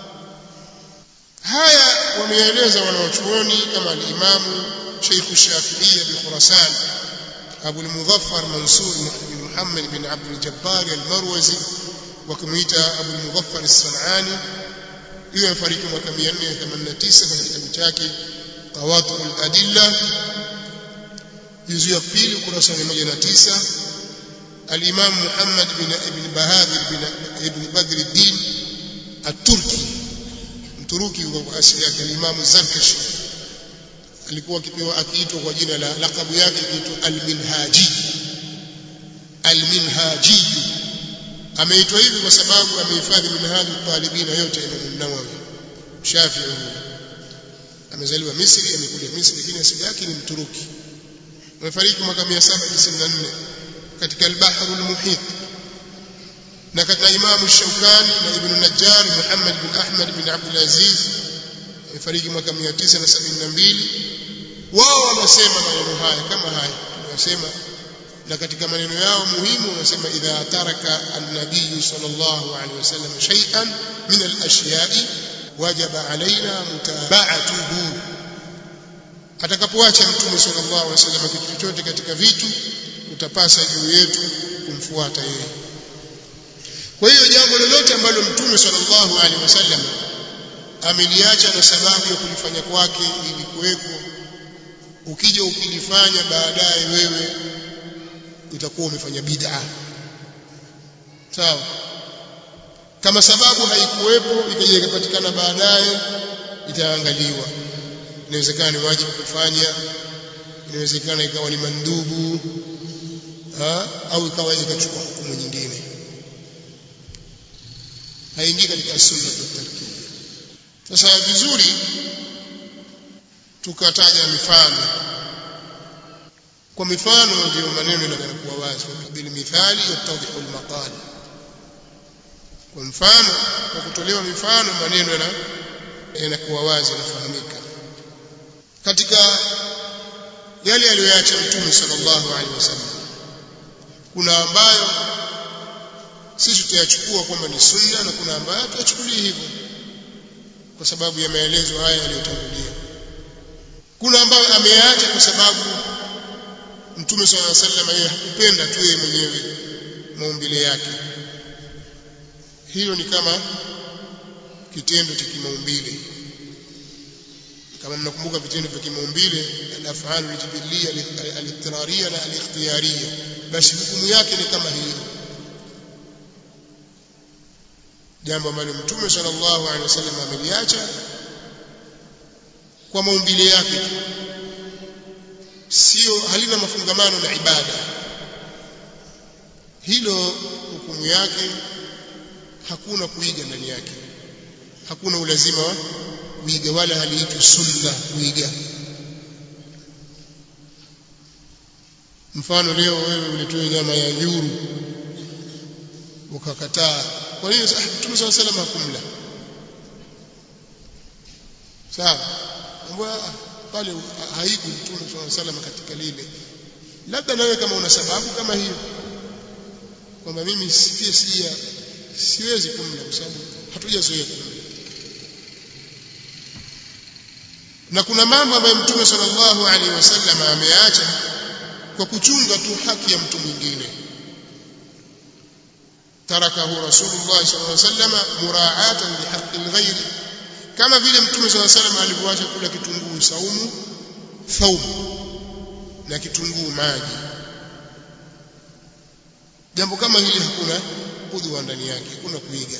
haya, wameeleza wanawachuoni kama al-Imam Sheikh Shafi'i bi Khurasan Abu al-Mudhaffar Mansur bin Muhammad bin Abd al-Jabbar al-Marwazi, wakimuita Abu al-Mudhaffar as-San'ani. Yeye afariki mwaka 489 kwenye kitabu chake Qawatul Adilla juzu ya pili ukurasa wa 109. Al-Imam Muhammad ibn Bahadir ibn Badruddin at-Turki, Mturuki kwa asili yake, al-Imam Zarkashi, alikuwa akiitwa kwa jina la lakabu yake kiitwa al-Minhaji. Al-Minhaji ameitwa hivi kwa sababu amehifadhi minhaji talibina yote ya Imam Nawawi Shafi'i. Amezaliwa Misri, amekuja Misri, lakini asili yake ni Mturuki. Amefariki mwaka 794 katika al-Bahr al-Muhit. Na katika Imam Shawkani na Ibn Najjar Muhammad bin Ahmad bin Abdul Aziz amefariki mwaka 972. Wao wanasema maneno haya kama haya tunasema, na katika maneno yao muhimu wanasema idha taraka an-nabiy sallallahu alaihi wasallam shay'an min al-ashya'i wajaba alaina mutaba'atuhu, atakapoacha Mtume sallallahu alaihi wasallam kitu chochote katika vitu utapasa juu yetu kumfuata yeye. Kwa hiyo jambo lolote ambalo Mtume sallallahu alaihi wasallam ameliacha na sababu ya kulifanya kwake ili kuweko, ukija ukilifanya baadaye wewe utakuwa umefanya bid'a. Sawa? Kama sababu haikuwepo ikaja ikapatikana baadaye, itaangaliwa. Inawezekana ni wajibu kufanya, inawezekana ikawa ni mandubu, au ikawa ikachukua hukumu nyingine. Haingii katika sunna tutarki. Sasa vizuri tukataja mifano. Kwa mifano ndio maneno yanakuwa wazi, kwa bil mithali yatadhihu al-maqal. Kwa mfano, kwa kutolewa mifano maneno yanakuwa wazi, yanafahamika. Katika yale aliyoacha Mtume sallallahu alaihi wasallam, kuna ambayo sisi tutayachukua kwamba ni sunna na kuna ambayo tutachukulia hivyo kwa sababu ya maelezo haya yaliyotangulia. Kuna ambayo ameacha kwa sababu Mtume sallallahu alaihi wasallam yeye hakupenda tu yeye mwenyewe maumbile yake. Hilo ni kama kitendo cha kimaumbile. Kama mnakumbuka vitendo vya kimaumbile, al-af'al al-jibiliyya al-ittirariyya na al-ikhtiyariyya, basi hukumu yake ni kama hiyo. Jambo ambalo Mtume sallallahu alaihi wasallam ameliacha kwa maumbile yake, sio halina mafungamano na ibada, hilo hukumu yake hakuna kuiga ndani yake, hakuna ulazima wa kuiga, wala haliitwi sunna kuiga. Mfano, leo wewe ulitoa nyama ya nyuru ukakataa, kwa nini? Mtume sallallahu alaihi wasallam hakumla. Sawa, mbona pale haiku Mtume sallallahu alaihi wasallam katika lile? Labda nawe kama una sababu kama hiyo kwamba mimi siwezi kumla kwa sababu hatujazoea kumla. Na kuna mambo ambayo Mtume sallallahu alaihi wasallam ameacha kwa kuchunga tu haki ya mtu mwingine. Tarakahu Rasulullah sallallahu alaihi wasallam muraa'atan li haqqi al-ghayr, kama vile Mtume sallallahu alaihi wasallam alivyoacha kula kitunguu saumu thawm na kitunguu maji. Jambo kama hili hakuna udhwa ndani yake, hakuna kuiga,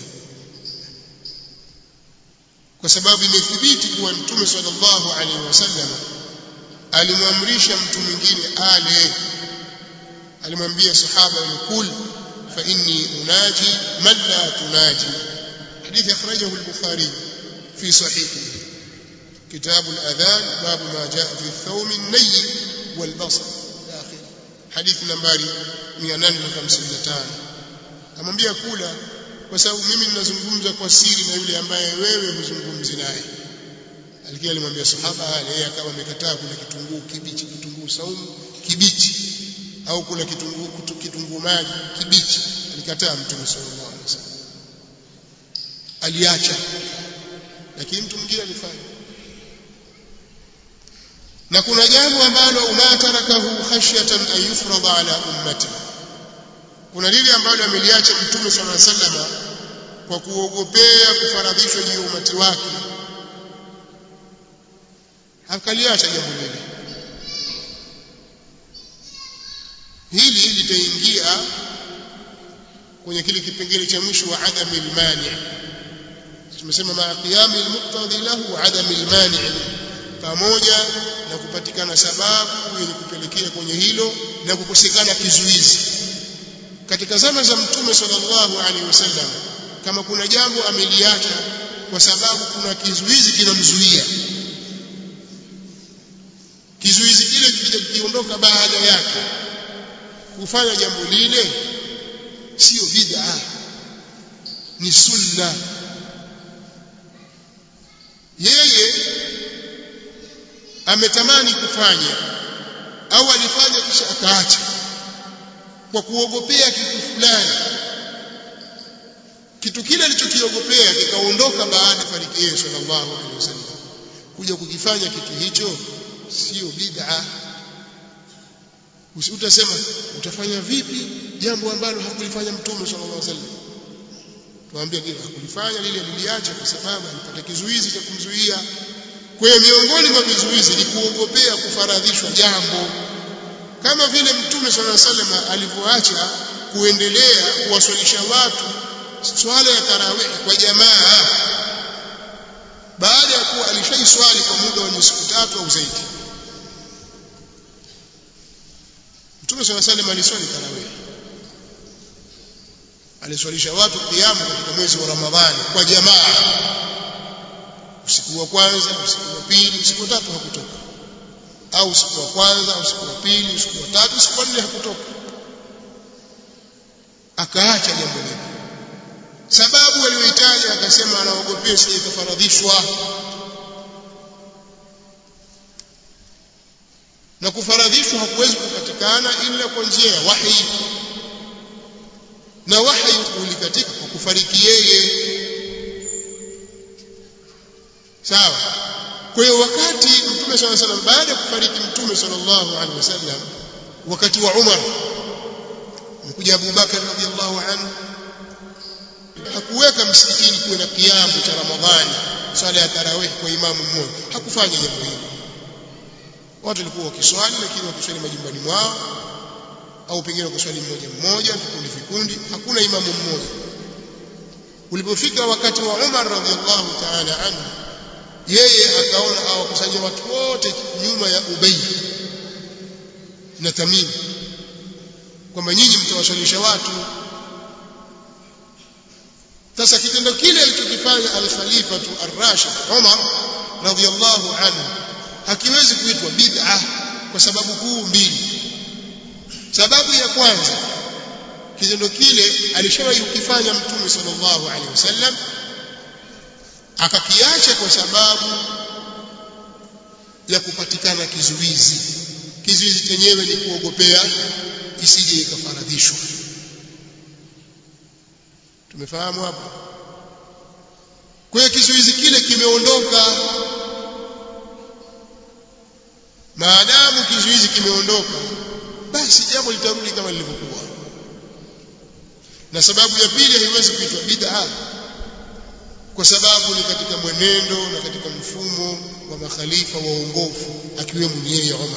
kwa sababu imethibiti kuwa Mtume sallallahu alaihi wasallam alimwamrisha mtu mwingine ale. Alimwambia sahaba, kul fa inni unaji man la tunaji. Hadithi akhrajahu al-Bukhari fi sahihi kitab al-adhan bab ma jaa fi thawm an-nayy والبصر اخر حديث nambari 855 amwambia kula kwa sababu mimi ninazungumza kwa siri na yule ambaye wewe huzungumzi naye. Alikia alimwambia sahaba yeye akawa amekataa kula kitunguu kibichi, kitunguu saumu kibichi, au kula kitunguu maji kibichi. Alikataa Mtume sallallahu alaihi wasallam, aliacha, lakini mtu mwingine alifanya. Na kuna jambo ambalo umatarakahu khashyatan an yufrada ala ummati, kuna lile ambalo ameliacha Mtume sallallahu alaihi wasallam kwa kuogopea kufaradhishwa juu ya umati wake, akaliacha jambo hili litaingia kwenye kile kipengele cha mwisho wa adami almani. Tumesema ma qiyami almuqtadi lahu adami almani, pamoja na kupatikana sababu yenye kupelekea kwenye hilo na kukosekana kizuizi. Katika zama za Mtume sallallahu alaihi wasallam, kama kuna jambo ameliacha kwa sababu kuna kizuizi kinamzuia, kizuizi kile kikiondoka baada yake, kufanya jambo lile sio bid'a, ni sunna. Yeye ametamani kufanya au alifanya kisha akaacha kwa kuogopea kitu fulani, kitu kile alichokiogopea kikaondoka baada ya fariki yake sallallahu alaihi wasallam, kuja kukifanya kitu hicho sio bid'a. Usiutasema utafanya vipi jambo ambalo hakulifanya Mtume sallallahu alaihi wasallam. Tuambie kile hakulifanya lile, aliliacha kwa sababu alipata kizuizi cha kumzuia. Kwa hiyo miongoni mwa vizuizi ni kuogopea kufaradhishwa jambo, kama vile Mtume sallallahu alaihi wasallam alivyoacha kuendelea kuwaswalisha watu swala ya tarawih kwa jamaa baada ya kuwa alishaiswali kwa muda wa siku 3 au zaidi. Mtume sallallahu alaihi wasallam aliswali tarawih, aliswalisha watu qiyamu katika mwezi wa Ramadhani kwa jamaa, usiku wa kwanza, usiku wa pili, usiku wa tatu hakutoka, au usiku wa kwanza, usiku wa pili, usiku wa tatu, usiku wa nne hakutoka, akaacha jambo hilo. Sababu aliyoitaja akasema anaogopea sije kufaradhishwa, na kufaradhishwa hakuwezi kupatikana ila kwa njia ya wahi, na wahi ulikatika kwa kufariki yeye. Sawa. Kwa hiyo wakati Mtume sallallahu alaihi wasallam, baada ya kufariki Mtume sallallahu alaihi wasallam, wakati wa Umar mkuja Abu Bakar radhiallahu anhu, hakuweka msikitini kuwe na kiamu cha Ramadhani, swala ya tarawih kwa imamu mmoja. Hakufanya jambo hilo. Watu walikuwa wakiswali, lakini wakiswali majumbani mwao, au pengine wakiswali mmoja mmoja, vikundi. Hakuna imamu mmoja. Ulipofika wakati wa Umar radhiallahu ta'ala anhu, yeye akaona awakusanya watu wote nyuma ya Ubay na Tamim, kwamba nyinyi mtawaswalisha watu. Sasa kitendo kile alichokifanya al-Khalifatu ar-Rashid Umar radhiallahu anhu hakiwezi kuitwa bid'a kwa sababu kuu mbili. Sababu ya kwanza, kitendo kile alishawahi kukifanya Mtume sallallahu alaihi wasallam, akakiacha kwa sababu ya kupatikana kizuizi. Kizuizi chenyewe ni kuogopea isije ikafaradhishwa. Tumefahamu hapo? Kwa hiyo kizuizi kile kimeondoka. Maadamu kizuizi kimeondoka, basi jambo litarudi kama lilivyokuwa. Na sababu ya pili haiwezi kuitwa bid'a kwa sababu ni katika mwenendo na katika mfumo wa makhalifa waongofu, akiwemo yeye Umar.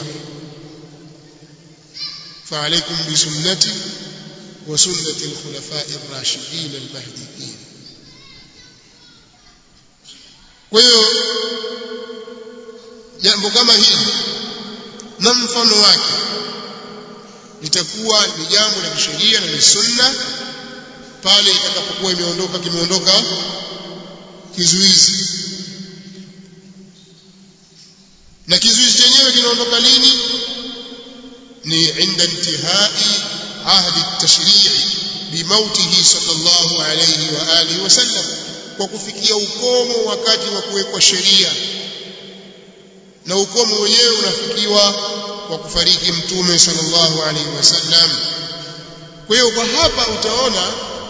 Fa alaykum bi sunnati wa sunnati al-khulafa'i ar-rashidin al-mahdiyyin. Kwa hiyo jambo kama hili na mfano wake litakuwa ni jambo la kisheria na ni sunna pale itakapokuwa kimeondoka kizuizi. Na kizuizi chenyewe kinaondoka lini? ni inda intihai ahdi at-tashri'i bimautihi sallallahu alayhi wa alihi wasallam, kwa kufikia ukomo wakati wa kuwekwa sheria, na ukomo wenyewe unafikiwa kwa kufariki mtume sallallahu alayhi wasallam. Kwa hiyo kwa hapa utaona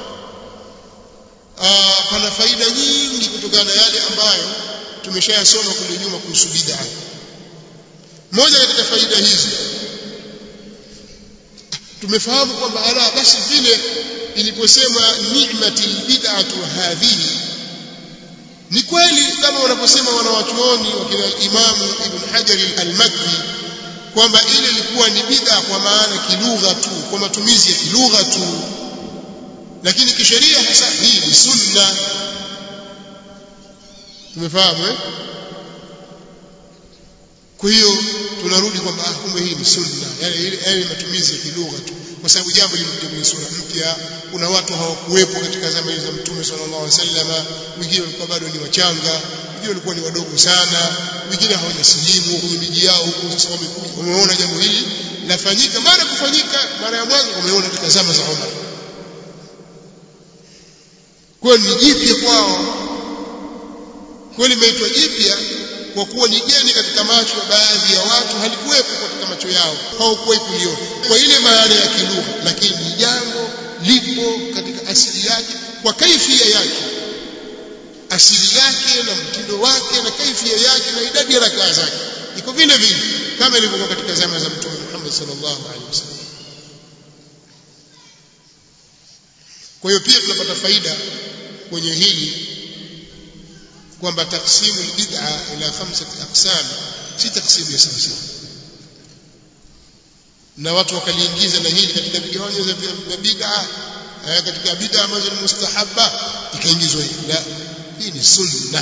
pana faida nyingi kutokana na yale ambayo tumeshayasoma kule nyuma kuhusu bid'a. Moja katika faida hizi tumefahamu kwamba ala basi vile iliposema ni'matil bid'atu hadhihi, ni kweli kama wanaposema wanawachuoni wakina Imam Ibn Hajar al-Makki kwamba ile ilikuwa ni bid'a kwa maana kilugha tu, kwa matumizi ya kilugha tu, lakini kisheria hasa hii ni sunna. Tumefahamu Kwa hiyo tunarudi kwamba kumbe hii ni sunna, yale matumizi ya kilugha tu, kwa sababu jambo limekuja kwenye sura mpya. Kuna watu hawakuwepo katika zama hizo za Mtume sallallahu alaihi wasallam, wengine walikuwa bado ni wachanga, wengine walikuwa ni wadogo sana, wengine hawajasilimu kwenye miji yao huko. Sasa wamekuja wameona jambo hili lafanyika, mara ya mwanzo wameona katika zama za Umar, kwa ni jipya kwao. Kweli limeitwa jipya kwa kuwa ni geni katika macho ya baadhi ya watu, halikuwepo katika macho yao, hawakuwahi kuliona kwa ile maana ya kilugha, lakini ni jambo lipo katika asili yake, kwa kaifia yake, asili yake na mtindo wake na kaifia yake na idadi ya rakaa zake iko vile vile kama ilivyokuwa katika zama za Mtume Muhammad sallallahu alaihi wasallam. Kwa hiyo pia tunapata faida kwenye hili kwamba taksimu al-bid'a ila 5 aqsam si taksimu ya sawa, na watu wakaliingiza na hili katika vigawanyo vya bid'a, katika bid'a ambazo ni mustahabba ikaingizwa hii. La, hii ni sunna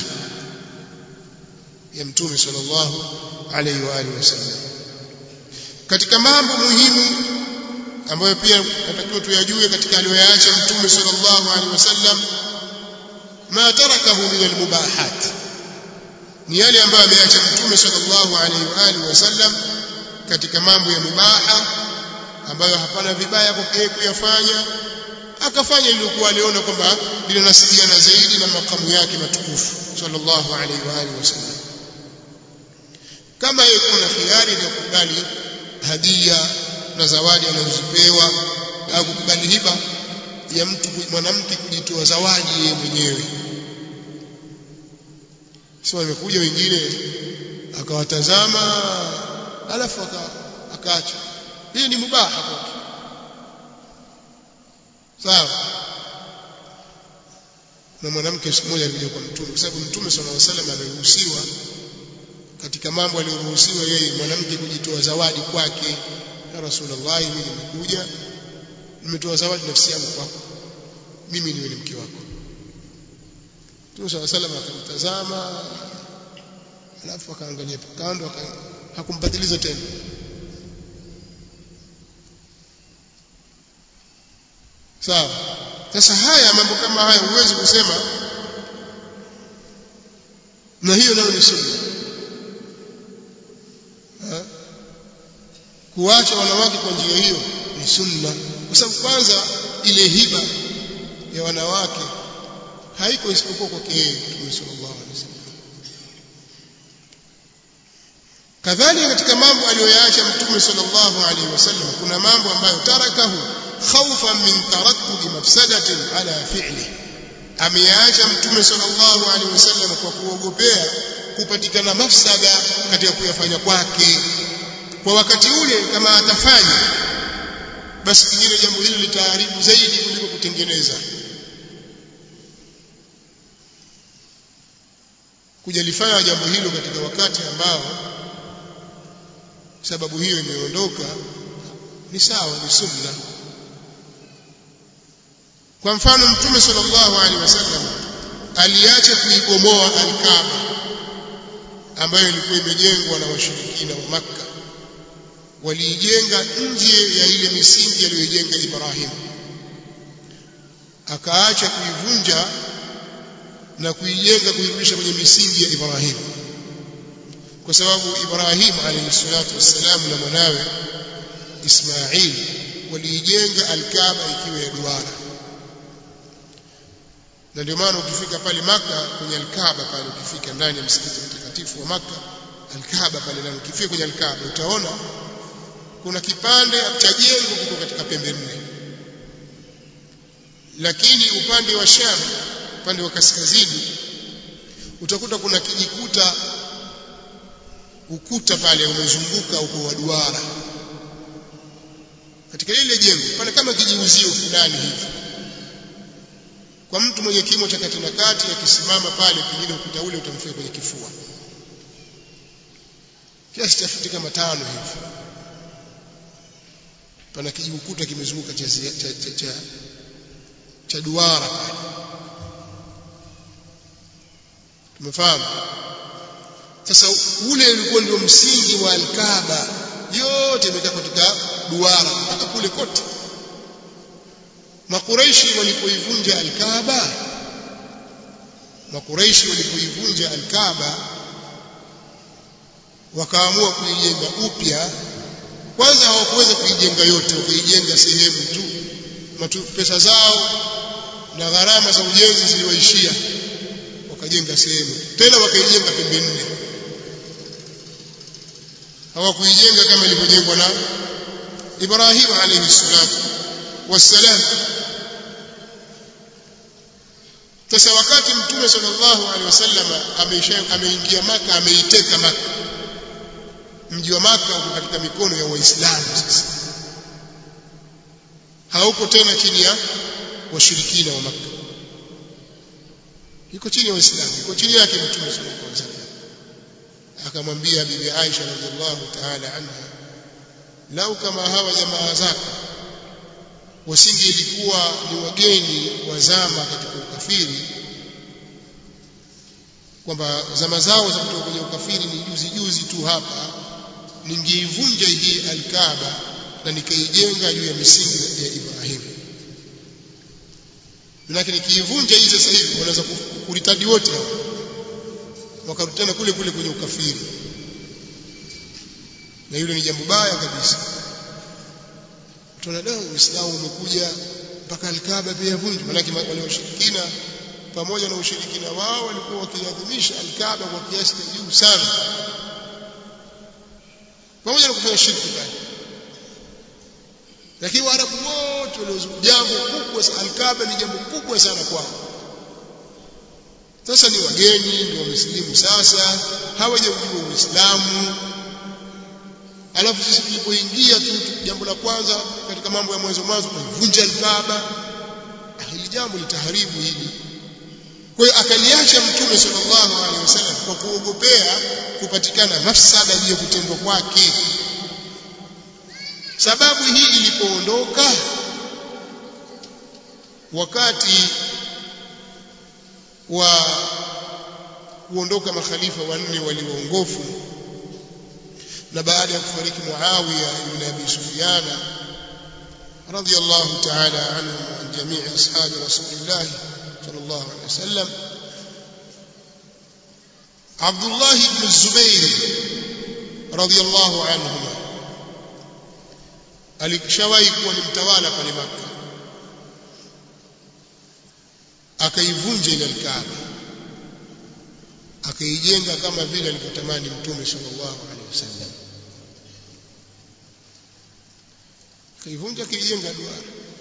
ya Mtume sallallahu alayhi wa alihi wasallam. Katika mambo muhimu ambayo pia natakiwa tuyajue katika aliyoyaacha Mtume sallallahu alayhi wasallam, ma tarakahu min almubahat, ni yale ambayo ameacha Mtume sallallahu alayhi wa alihi wasallam katika mambo ya mubaha ambayo hapana vibaya kwa kuyafanya, akafanya lilikuwa aliona kwamba linanasibiana zaidi na makamu yake matukufu sallallahu alayhi wa alihi wasallam. Kama yuko na khiari ya kukubali hadia na zawadi anazozipewa, au kukubali hiba ya mwanamke kujitoa zawadi yeye mwenyewe. Sio imekuja wengine akawatazama alafu akaacha, hii ni mubaha kwake, sawa. Na mwanamke siku moja alikuja kwa Mtume, kwa sababu Mtume sallallahu alaihi wasallam aliruhusiwa katika mambo aliyoruhusiwa yeye mwanamke kujitoa zawadi kwake. Ya Rasulullah, mimi nimekuja nimetoa zawadi nafsi yangu kwako, mimi niwe ni mke wako. Mtume sallallahu alaihi wasallam akamtazama alafu akaangalia kando, hakumpatiliza tena. Sawa. Sasa haya mambo kama haya huwezi kusema na hiyo nayo ni sunna. Kuacha wanawake kwa njia hiyo ni sunna, kwa sababu kwanza ile hiba ya wanawake haiko isipokuwa kwa Mtume sallallahu alaihi wasallam. Kadhalika katika mambo aliyoyaacha Mtume sallallahu alaihi wasallam kuna mambo ambayo tarakahu khawfan min tarakkubi mafsadatin ala fi'li, ameyaacha Mtume sallallahu alaihi wasallam kwa kuogopea kupatikana mafsada katika kuyafanya kwake. Kwa wakati ule kama atafanya, basi pengine jambo hilo litaharibu zaidi kuliko kutengeneza. Kujalifanya jambo hilo katika wakati ambao sababu hiyo imeondoka ni sawa, ni sunna. Kwa mfano Mtume sallallahu alaihi wasallam aliacha kuibomoa al-Kaaba ambayo ilikuwa imejengwa na washirikina wa Makka. Waliijenga nje ya ile misingi aliyojenga Ibrahim, akaacha kuivunja na kuijenga kuirudisha kwenye misingi ya Ibrahim, kwa sababu Ibrahim alayhi salatu wassalam na mwanawe Ismail waliijenga al-Kaaba ikiwa ya duara. Na ndio maana ukifika pale Maka kwenye al-Kaaba pale, ukifika ndani ya msikiti mtakatifu wa Maka, al-Kaaba pale, na ukifika kwenye al-Kaaba utaona kuna kipande cha jengo kiko katika pembe nne, lakini upande wa Sham, upande wa kaskazini, utakuta kuna kijikuta, ukuta pale umezunguka uko wa duara katika ile jengo pale, kama kijiuzio fulani hivi. Kwa mtu mwenye kimo cha kati na kati akisimama pale, pengine ukuta ule utamfika kwenye kifua, kiasi cha futi kama 5 hivi. Pana kijikuta kimezunguka cha duara pale. Tumefahamu? Sasa ule ulikuwa ndio msingi wa al-Kaaba, yote imekaa katika duara mpaka kule kote. Makuraishi walipoivunja al-Kaaba, wakaamua kuijenga upya. Kwanza hawakuweza kuijenga yote, wakaijenga sehemu tu. Pesa zao na gharama za ujenzi ziliwaishia, wakajenga sehemu tena, wakaijenga pembe nne. Hawakuijenga kama ilivyojengwa na Ibrahim alayhi salatu wassalam. Sasa wakati Mtume sallallahu alaihi wasallam ameingia Maka, ameiteka Maka, mji wa Maka uko katika mikono ya Waislamu. Sasa hauko tena chini ya washirikina wa Maka, iko chini ya Waislamu, iko chini yake Mtume sallallahu alaihi wasallam. Akamwambia bibi Aisha radhiallahu ta'ala anha, lau kama hawa jamaa zako wasingelikuwa ni wageni wazama katika ukafiri, kwamba zama zao za kutoka kwenye ukafiri ni juzi tu hapa, ningeivunja hii al-Kaaba na nikaijenga juu ya misingi ya Ibrahim. Lakini nikiivunja hii sasa hivi wanaweza kuritadi wote, wakarutana kule kwenye ukafiri, na hilo ni jambo baya kabisa. Tunadai Uislamu umekuja mpaka al-Kaaba pia vunjwa. Maana wale washirikina pamoja na ushirikina wao walikuwa wakiadhimisha al-Kaaba kwa kiasi cha juu sana, pamoja na kufanya shirki pale. Lakini Waarabu wote waliozungumza jambo kubwa, al-Kaaba ni jambo kubwa sana kwao. Sasa ni wageni ndio wamesilimu, sasa hawajajua Uislamu. Alafu sisi tulipoingia tu, jambo la kwanza katika mambo ya mwanzo kuvunja al-Kaaba, hili jambo litaharibu hili. Kwa hiyo akaliacha Mtume sallallahu alaihi wasallam kwa kuogopea kupatikana mafsada hiyo kutendwa kwake. Sababu hii ilipoondoka, wakati wa kuondoka makhalifa wanne walioongofu, na baada ya kufariki Muawiya ibn Abi Sufyan radiyallahu ta'ala anhu wa jamii ashabi Rasulillah sallallahu alayhi wasallam, Abdullah ibn Zubair radiyallahu anhu alishawahi kuwa ni mtawala pale Makka, akaivunja ile al-Kaaba, akaijenga kama vile alivyotamani Mtume sallallahu alaihi wasallam. Kaivunja, akijenga duara.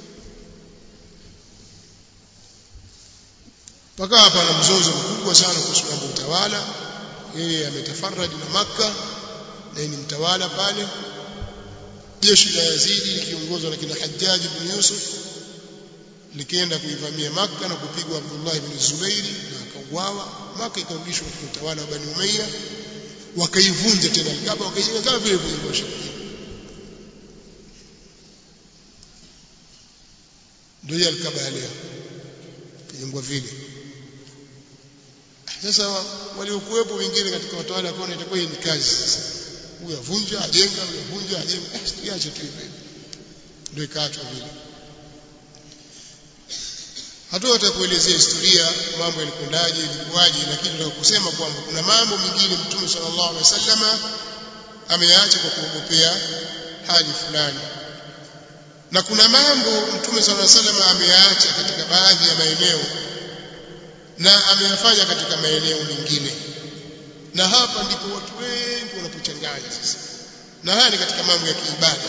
Paka hapa na mzozo mkubwa sana kuhusu mambo utawala. Yeye ametafarradi na Makka na ni mtawala pale. Jeshi la Yazidi likiongozwa na kina Hajjaj ibn Yusuf likienda kuivamia Makka na kupigwa Abdullah ibn Zubair na akauawa. Makka ikarudishwa kwa utawala wa Bani Umayya, wakaivunja tena al-Kaaba, wakaijenga kama vile ilivyokuwa. Ndio al-Kaaba leo kijengwa vile. Sasa waliokuwepo wengine katika watawala wakaona itakuwa hii ni kazi sasa, huyu avunja ajenga, huyu avunja ajenga, tuache tu hivyo. Ndio ikaachwa vile. Hatuweza kuelezea historia mambo yalikwendaje, ilikuwaje, lakini tunataka kusema kwamba kuna mambo mengine Mtume sallallahu alaihi wasallam ameyaacha kwa kuogopea hali fulani. Na kuna mambo Mtume sallallahu alaihi wasallam ameyaacha katika baadhi ya maeneo na ameyafanya katika maeneo mengine, na hapa ndipo watu wengi wanapochanganya sasa. Na haya ni katika mambo ya kiibada.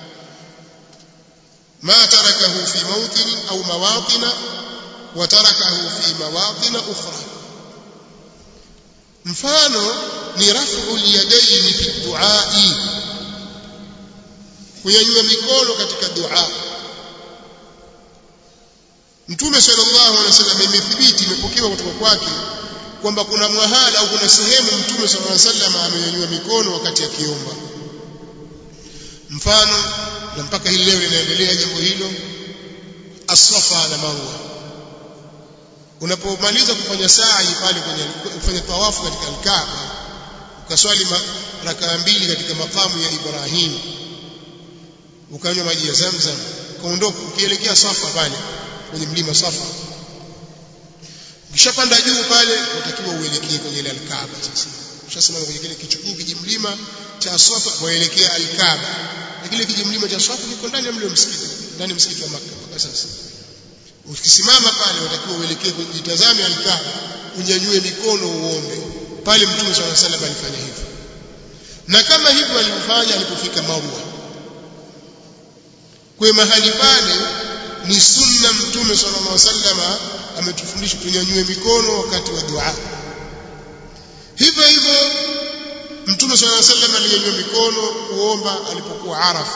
Ma tarakahu fi mawtin au mawatina wa tarakahu fi mawatin ukhra. Mfano ni raf'u al-yadayn fi du'a'i, kunyanyua mikono katika dua. Mtume sallallahu alaihi wasallam imethibiti, imepokewa kutoka kwake kwamba kuna mahala au kuna sehemu Mtume sallallahu alaihi wasallam amenyanyua mikono wakati akiomba. Mfano, na mpaka hili leo linaendelea jambo hilo, as-Safa na Marwa. Unapomaliza kufanya sa'i pale kwenye kufanya tawafu katika al-Kaaba, ukaswali rakaa mbili katika makamu ya Ibrahim, ukanywa maji ya Zamzam, ukaondoka ukielekea Safa pale kwenye mlima Safa. Ukishapanda juu pale utakiwa uelekee kwenye ile al-Kaaba. Sasa ushasimama kwenye kile kichukuu kijimlima cha Safa waelekea al-Kaaba, na kile kijimlima cha Safa kiko ndani ya mle msikiti, ndani msikiti wa Makkah. Mpaka sasa ukisimama pale utakiwa uelekee kwenye jitazame al-Kaaba, unyanyue mikono uombe. Pale Mtume sallallahu alaihi wasallam alifanya hivyo, na kama hivyo alifanya alipofika Marwa. Kwa mahali pale ni sunna, Mtume sallallahu alaihi wasallam ametufundisha tunyanyue mikono wakati wa dua. Hivyo hivyo Mtume sallallahu alaihi wasallam alinyanyua mikono kuomba alipokuwa Arafa,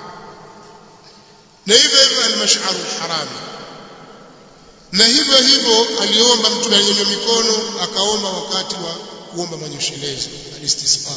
na hivyo hivyo al-Mash'ar al-Haram, na hivyo hivyo aliomba Mtume alinyanyua mikono akaomba wakati wa kuomba manyoshelezi, al-istisqa.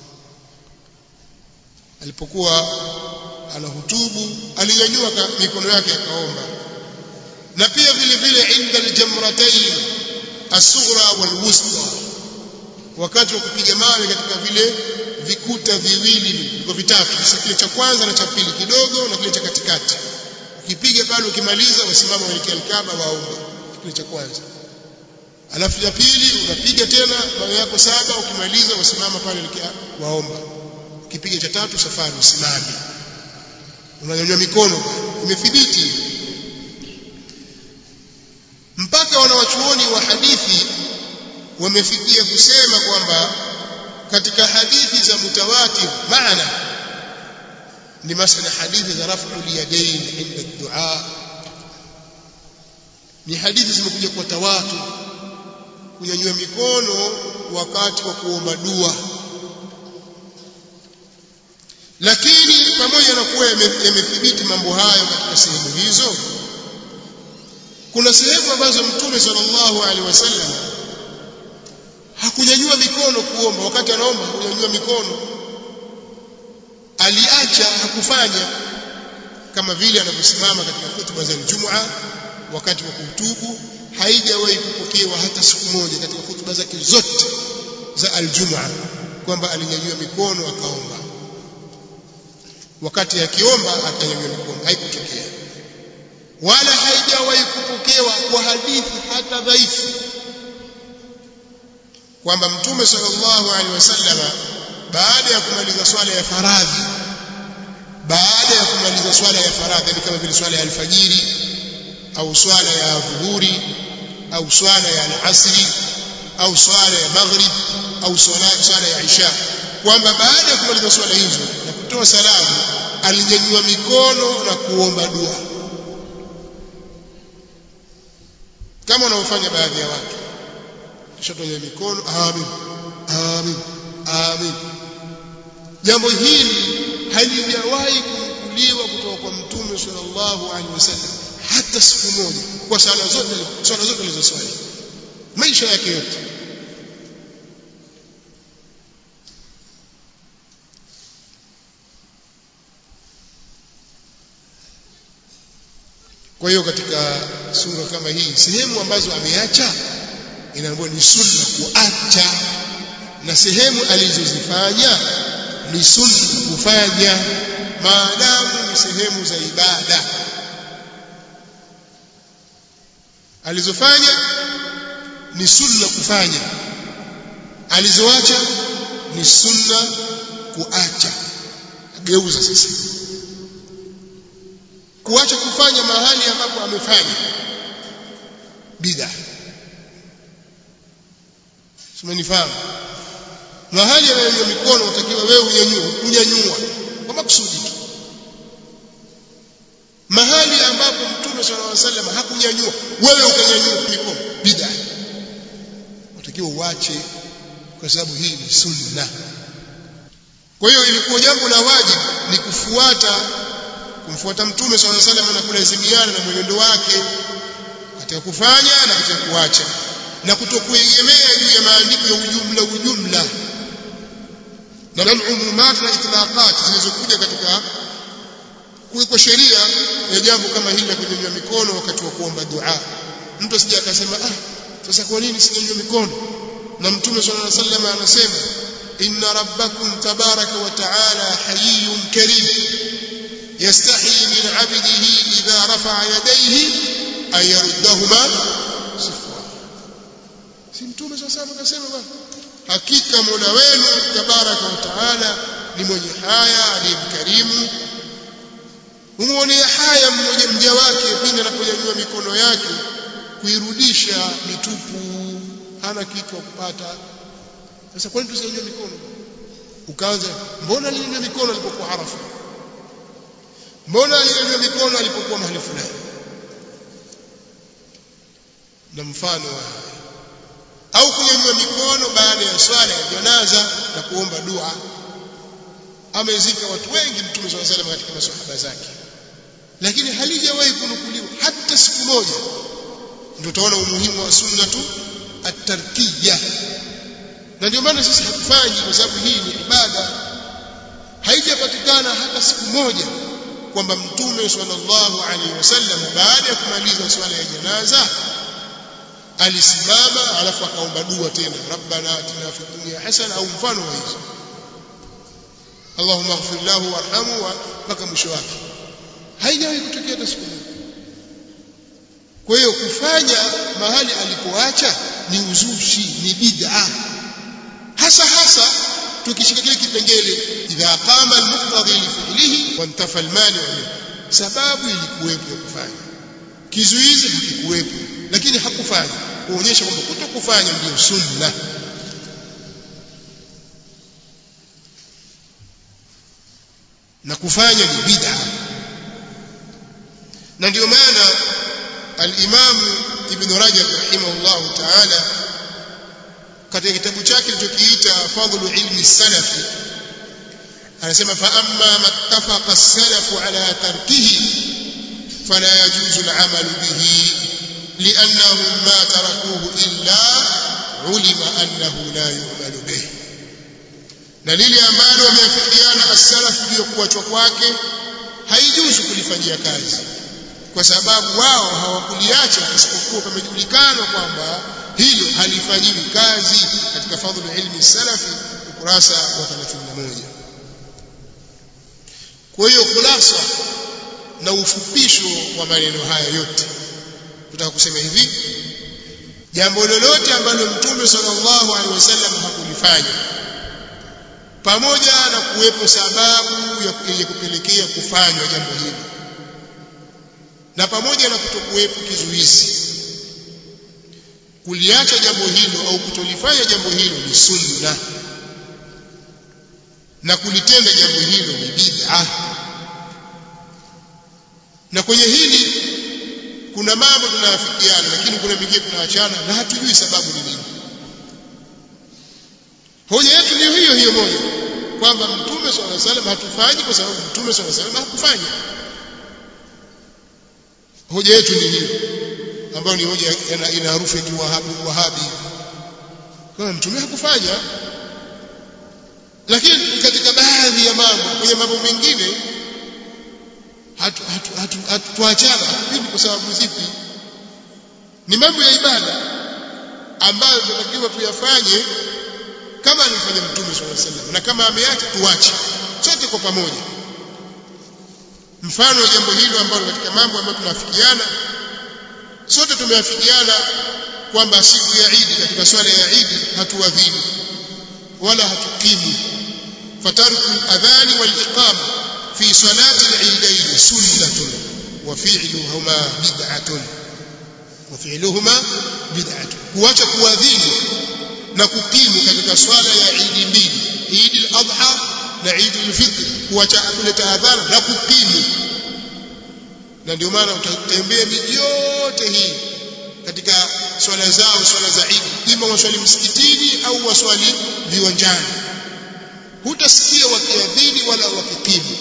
Alipokuwa anahutubu alinyanyua mikono yake akaomba. Na pia vile vile inda al-jamratayn as-sughra wal-wusta, wakati wa kupiga mawe katika vile vikuta viwili kwa vitatu, sasa kile cha kwanza na cha pili kidogo na kile cha katikati, ukipiga pale ukimaliza wasimama waelekea al-Kaaba waombe kile cha kwanza. Alafu ya pili unapiga tena mawe yako 7, ukimaliza wasimama pale waelekea waomba. Ukipiga cha tatu safari usimame, unanyanyua mikono. Imethibiti mpaka wanawachuoni wa hadithi wamefikia kusema kwamba katika hadithi za mutawatir maana ni masala hadithi za raf'ul yadayn inda ad-du'a, ni hadithi zimekuja kwa tawatur, kunyanyua mikono wakati wa kuomba dua. Lakini pamoja na kuwa yamethibiti mambo hayo katika sehemu hizo, kuna sehemu ambazo Mtume sallallahu alaihi wasallam hakunyanyua mikono kuomba. Wakati anaomba hakunyanyua mikono, aliacha, hakufanya, kama vile anaposimama katika hutuba za Ijumaa wakati wa kuhutubu. Haijawahi kupokewa hata siku moja katika hutuba zake zote za Aljumaa kwamba alinyanyua mikono akaomba. Wakati akiomba akanyanyua mikono, haikutokea. Wala haijawahi kupokewa kwa hadithi hata dhaifu kwamba Mtume sallallahu alaihi wasallam baada ya kumaliza swala ya faradhi, kama vile swala ya alfajiri au swala ya dhuhuri au swala ya alasri au swala ya maghrib au swala ya isha, kwamba baada ya kumaliza swala hizo na kutoa salamu alinyanyua mikono na kuomba dua kama wanaofanya baadhi ya watu, kisha tunyanyua mikono amin amin amin. Jambo hili halijawahi kunukuliwa kutoka kwa Mtume sallallahu alaihi wasallam hata siku moja, kwa swala zote alizoswali maisha yake yote. Kwa hiyo katika sura kama hii, sehemu ambazo ameacha inaambiwa ni sunna kuacha, na sehemu alizozifanya ni sunna kufanya, maadamu ni sehemu za ibada. Alizofanya ni sunna kufanya, alizoacha ni sunna kuacha. geuza sasa kuacha kufanya mahali ambapo amefanya bid'a. Simenifahamu? Mahali ya mikono utakiwa wewe unyanyua kwa makusudi. Mahali ambapo Mtume sallallahu alaihi wasallam hakunyanyua, wewe ukanyanyua mikono, bid'a. Utakiwa uache kwa sababu hii ni sunna. Kwa hiyo ilikuwa jambo la wajibu ni kumfuata Mtume sallallahu alaihi wasallam na kulazimiana na mwenendo wake katika kufanya na katika kuacha, na kutokuegemea juu ya maandiko ya ujumla na umumat na itlaqat zilizokuja katika kuweka sheria ya jambo kama hili la kunyanyua mikono wakati wa kuomba dua. Mtu asije akasema sasa kwa nini sinyanyua mikono na Mtume sallallahu alaihi wasallam anasema inna rabbakum tabaraka wa ta'ala hayyun karim yastahi min 'abdihi idha rafa'a yadayhi ay yaruddahuma sifra. Si Mtume sallallahu alaihi wasallam akasema bwana, hakika Mola wenu tabaraka wa ta'ala ni mwenye haya, alimkarimu, umuone haya mja wake pindi anaponyanyua mikono yake kuirudisha mitupu, hana kitu kupata. Sasa kwa nini tusinyanyue mikono? Ukaanza mbona alinyanyua mikono alipokuwa Arafa, mbona alinyanyua mikono alipokuwa mahali fulani, na mfano au kunyanyua mikono baada ya swala ya janaza na kuomba dua. Amezika watu wengi Mtume sallallahu alaihi wasallam katika maswahaba zake, lakini halijawahi kunukuliwa hata siku moja. Ndio utaona umuhimu wa sunnatu at-tarkiyya. Na ndio maana sisi hatufanyi, kwa sababu hii ni ibada. Haijapatikana hata siku moja kwamba Mtume sallallahu alaihi wasallam baada ya kumaliza swala ya janaza alisimama alafu akaomba dua tena, rabbana atina fid dunya hasana au mfano wa hizo, Allahumma ighfir lahu warhamhu mpaka mwisho wake. Haijawahi kutokea hata siku moja. Kwa hiyo kufanya mahali alipoacha ni uzushi, ni bid'a. Hasa tukishika kile kipengele idha qama al-muqtadi li fi'lihi wa intafa al-mani', sababu ilikuwepo ya kufanya, kizuizi hakikuwepo, lakini hakufanya, kuonyesha kwamba kutokufanya ndio sunna. Na kufanya ni bid'a. Na ndio maana al-Imam Ibn Rajab rahimahullah ta'ala katika kitabu chake kilichokiita Fadhlu Ilmi Salafi anasema fa amma mattafaqa as-salafu ala tarkihi fala yajuzu al-amal bihi li'annahum ma tarakuhu illa ulima annahu la yu'malu bihi. Na lile ambalo wameafikiana as-salaf ndio kuachwa kwake haijuzu kulifanyia kazi, kwa sababu wao hawakuliacha isipokuwa pamejulikana kwamba hilo halifanyiwi kazi. Katika Fadhlu Ilmi Salafi ukurasa wa 31. Kwa hiyo khulasa na ufupisho wa maneno haya yote tutaka kusema hivi: jambo lolote ambalo Mtume sallallahu alaihi wasallam hakulifanya, pamoja na kuwepo sababu ya kupelekea kufanywa jambo hilo, na pamoja na kutokuwepo kizuizi, kuliacha jambo hilo au kutolifanya jambo hilo ni sunna, na kulitenda jambo hilo ni bid'a. Na kwenye hili kuna mambo tunayafikiana, lakini kuna mengine tunaachana na hatujui sababu ni nini. Hoja yetu ni hiyo moja, kwamba Mtume sallallahu alaihi wasallam hatufanyi kwa sababu Mtume sallallahu alaihi wasallam hakufanya. Hoja yetu ni hiyo, ambayo ni hoja ina harufu ya Wahabi, kama Mtume hakufanya. Lakini katika baadhi ya mambo, kwenye mambo mengine hatuachana. Hivi kwa sababu zipi? Ni mambo ya ibada ambayo tunatakiwa tuyafanye kama alifanya Mtume sallallahu alaihi wasallam, na kama ameacha tuache sote kwa pamoja. Mfano wa jambo hilo ambalo katika mambo ambayo tunafikiana sote, tumeafikiana kwamba siku ya Eid, katika swala ya Eid hatuadhini wala hatukimu, fatarku al-adhan wal-iqama fi salati al-eidain sunnatun wa fi'luhuma bid'atun kuacha kuadhini na kukimu katika swala ya Eid mbili, Eid al-Adha na Eid al-Fitr, kuacha kuleta adhana na kukimu. Na ndio maana utatembea miji yote hii katika swala zao, swala za Eid, ima waswali msikitini au waswali viwanjani, hutasikia wakiadhini wala wakikimu.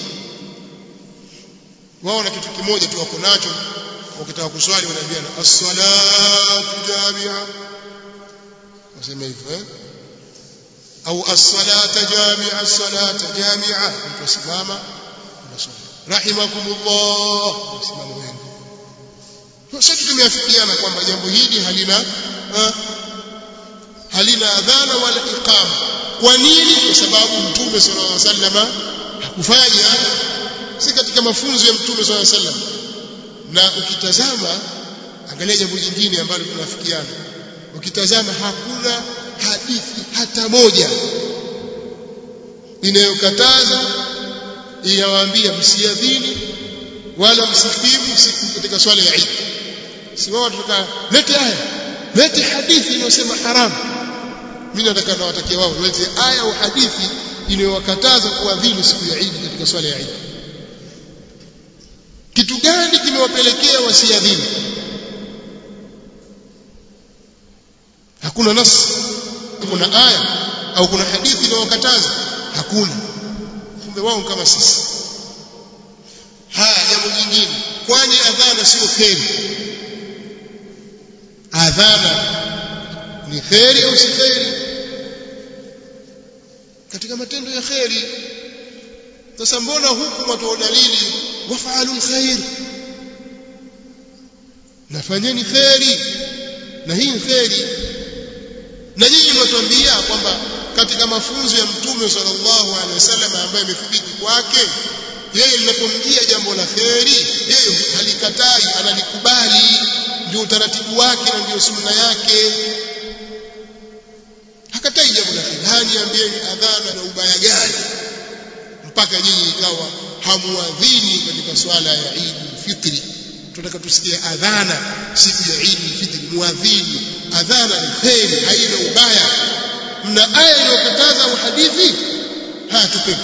Wao na kitu kimoja tu wako nacho, wakitaka kuswali wanaambiana as-salatu jami'a, wasema hivyo au as-salata jami'a, as-salata jami'a, tusimama tunaswali rahimakumullah, tusimama wengi. Sote tumeafikiana kwamba jambo hili halina adhana wala iqama. Kwa nini? Kwa sababu Mtume sallallahu alaihi wasallam hakufanya, si katika mafunzo ya Mtume sallallahu alaihi wasallam. Na ukitazama, angalia jambo jingine ambalo tunafikiana, ukitazama hakuna hadithi hata moja inayokataza, inawaambia msiadhini wala msikimu siku katika swala ya Eid. Si wao tutaka lete hadithi inayosema haramu. Mimi nataka nawatakia wao lete aya au hadithi inayowakataza kuadhini siku ya Eid katika swala ya Eid. Kitu gani kimewapelekea wasiadhini? Hakuna nas, kuna aya au kuna hadithi inayowakataza? Hakuna. Kumbe wao kama sisi. Haya, jambo jingine, kwani adhana sio kheri? Adhana ni kheri au si kheri? Katika matendo ya kheri. Sasa mbona huku watu dalili wafa'alul khair, nafanyeni kheri, na hii kheri. Na nyinyi mtuambia kwamba katika mafunzo ya Mtume sallallahu alaihi wasallam ambaye imethibiti kwake, yeye linapomjia jambo la kheri, yeye halikatai, analikubali, ndio utaratibu wake na ndio sunna yake. Hakatai jambo la kheri. Haniambieni adhana na ubaya gani mpaka nyinyi ikawa hamuadhini katika swala ya Eid al-Fitr? Tunataka tusikie adhana siku ya Eid al-Fitr, muadhini. Adhana ni kheri, haina ubaya. Mna aya inayokataza au hadithi? Tupe.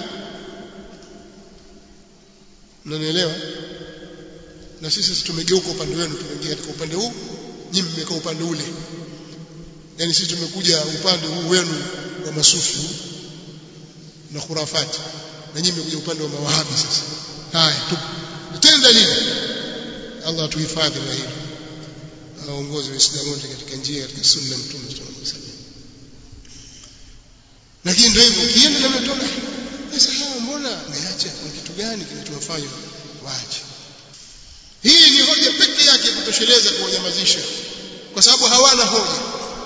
Unanielewa? Na sisi tumegeuka upande wenu, tumeingia katika upande huu, nyinyi mmekaa upande ule. Yaani sisi tumekuja upande huu wenu wa masufi na khurafati, na nyinyi mmekuja upande wa mawahabi. Sasa haya tutenda nini? Allah atuhifadhi na hili, aongoze Waislamu wote katika njia katika sunna ya Mtume sallallahu alaihi wasallam. Lakini ndio hivyo, kienda na mtoka sasa, hawa mbona ameacha? Kwa kitu gani kinachowafanya waache? Hii ni hoja pekee yake kutosheleza kuwanyamazisha, kwa sababu hawana hoja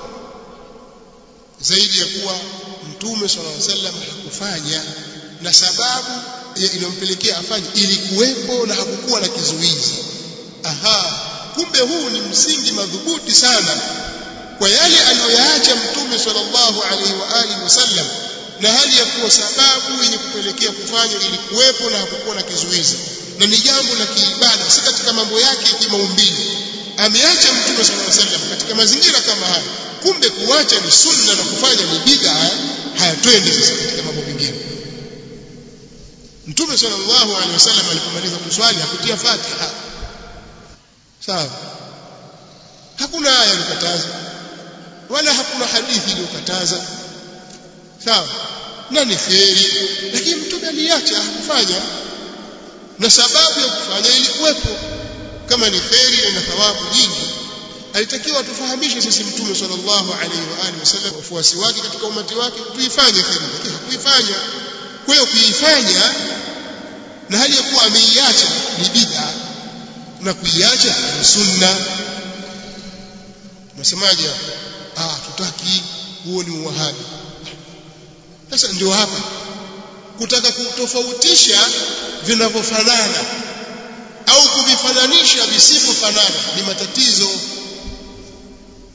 zaidi ya kuwa Mtume sallallahu alaihi wasallam hakufanya, na sababu inompelekea afanye ilikuwepo na hakukuwa na kizuizi. Kumbe huu ni msingi madhubuti sana kwa yale aliyoyaacha Mtume sallallahu alaihi wa alihi wasallam, na hali ya kuwa sababu yenye kupelekea kufanya ilikuwepo na hakukuwa na kizuizi, na ni jambo la kiibada, si katika mambo yake kimaumbile. Ameacha Mtume sallallahu alaihi wasallam katika mazingira kama haya. Kumbe kuacha ni sunna na kufanya ni bid'a. Hayatwendi sasa katika mambo mengine. Mtume sallallahu alaihi wasallam alipomaliza kuswali hakutia Fatiha. Sawa? Hakuna aya iliyokataza wala hakuna hadithi iliyokataza. Sawa? Na ni kheri, lakini Mtume aliacha, hakufanya, na sababu ya kufanya ilikuwepo. Kama ni kheri na thawabu nyingi, alitakiwa tufahamishe sisi Mtume sallallahu alaihi wa alihi wasallam, wafuasi wake katika umati wake, tuifanye kheri, lakini hakuifanya. Kwa hiyo kuifanya na hali ya kuwa ameiacha ni bid'a, na kuiacha ni sunna. Tunasemaje hapa? Tutaki, huo ni uwahabi. Sasa ndio hapa kutaka kutofautisha vinavyofanana au kuvifananisha visivyofanana ni matatizo.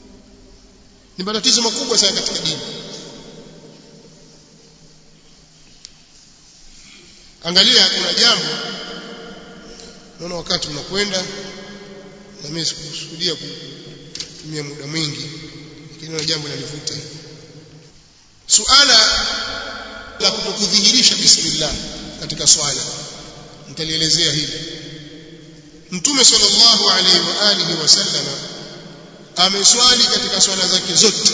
Ni matatizo makubwa sana katika dini. Angalia, kuna jambo naona wakati unakwenda na mimi sikusudia kutumia muda mwingi, lakini na jambo linanivuta. Suala la kutokudhihirisha bismillah katika swala, nitalielezea hili. Mtume sallallahu alaihi wa alihi wasallam ameswali katika swala zake zote.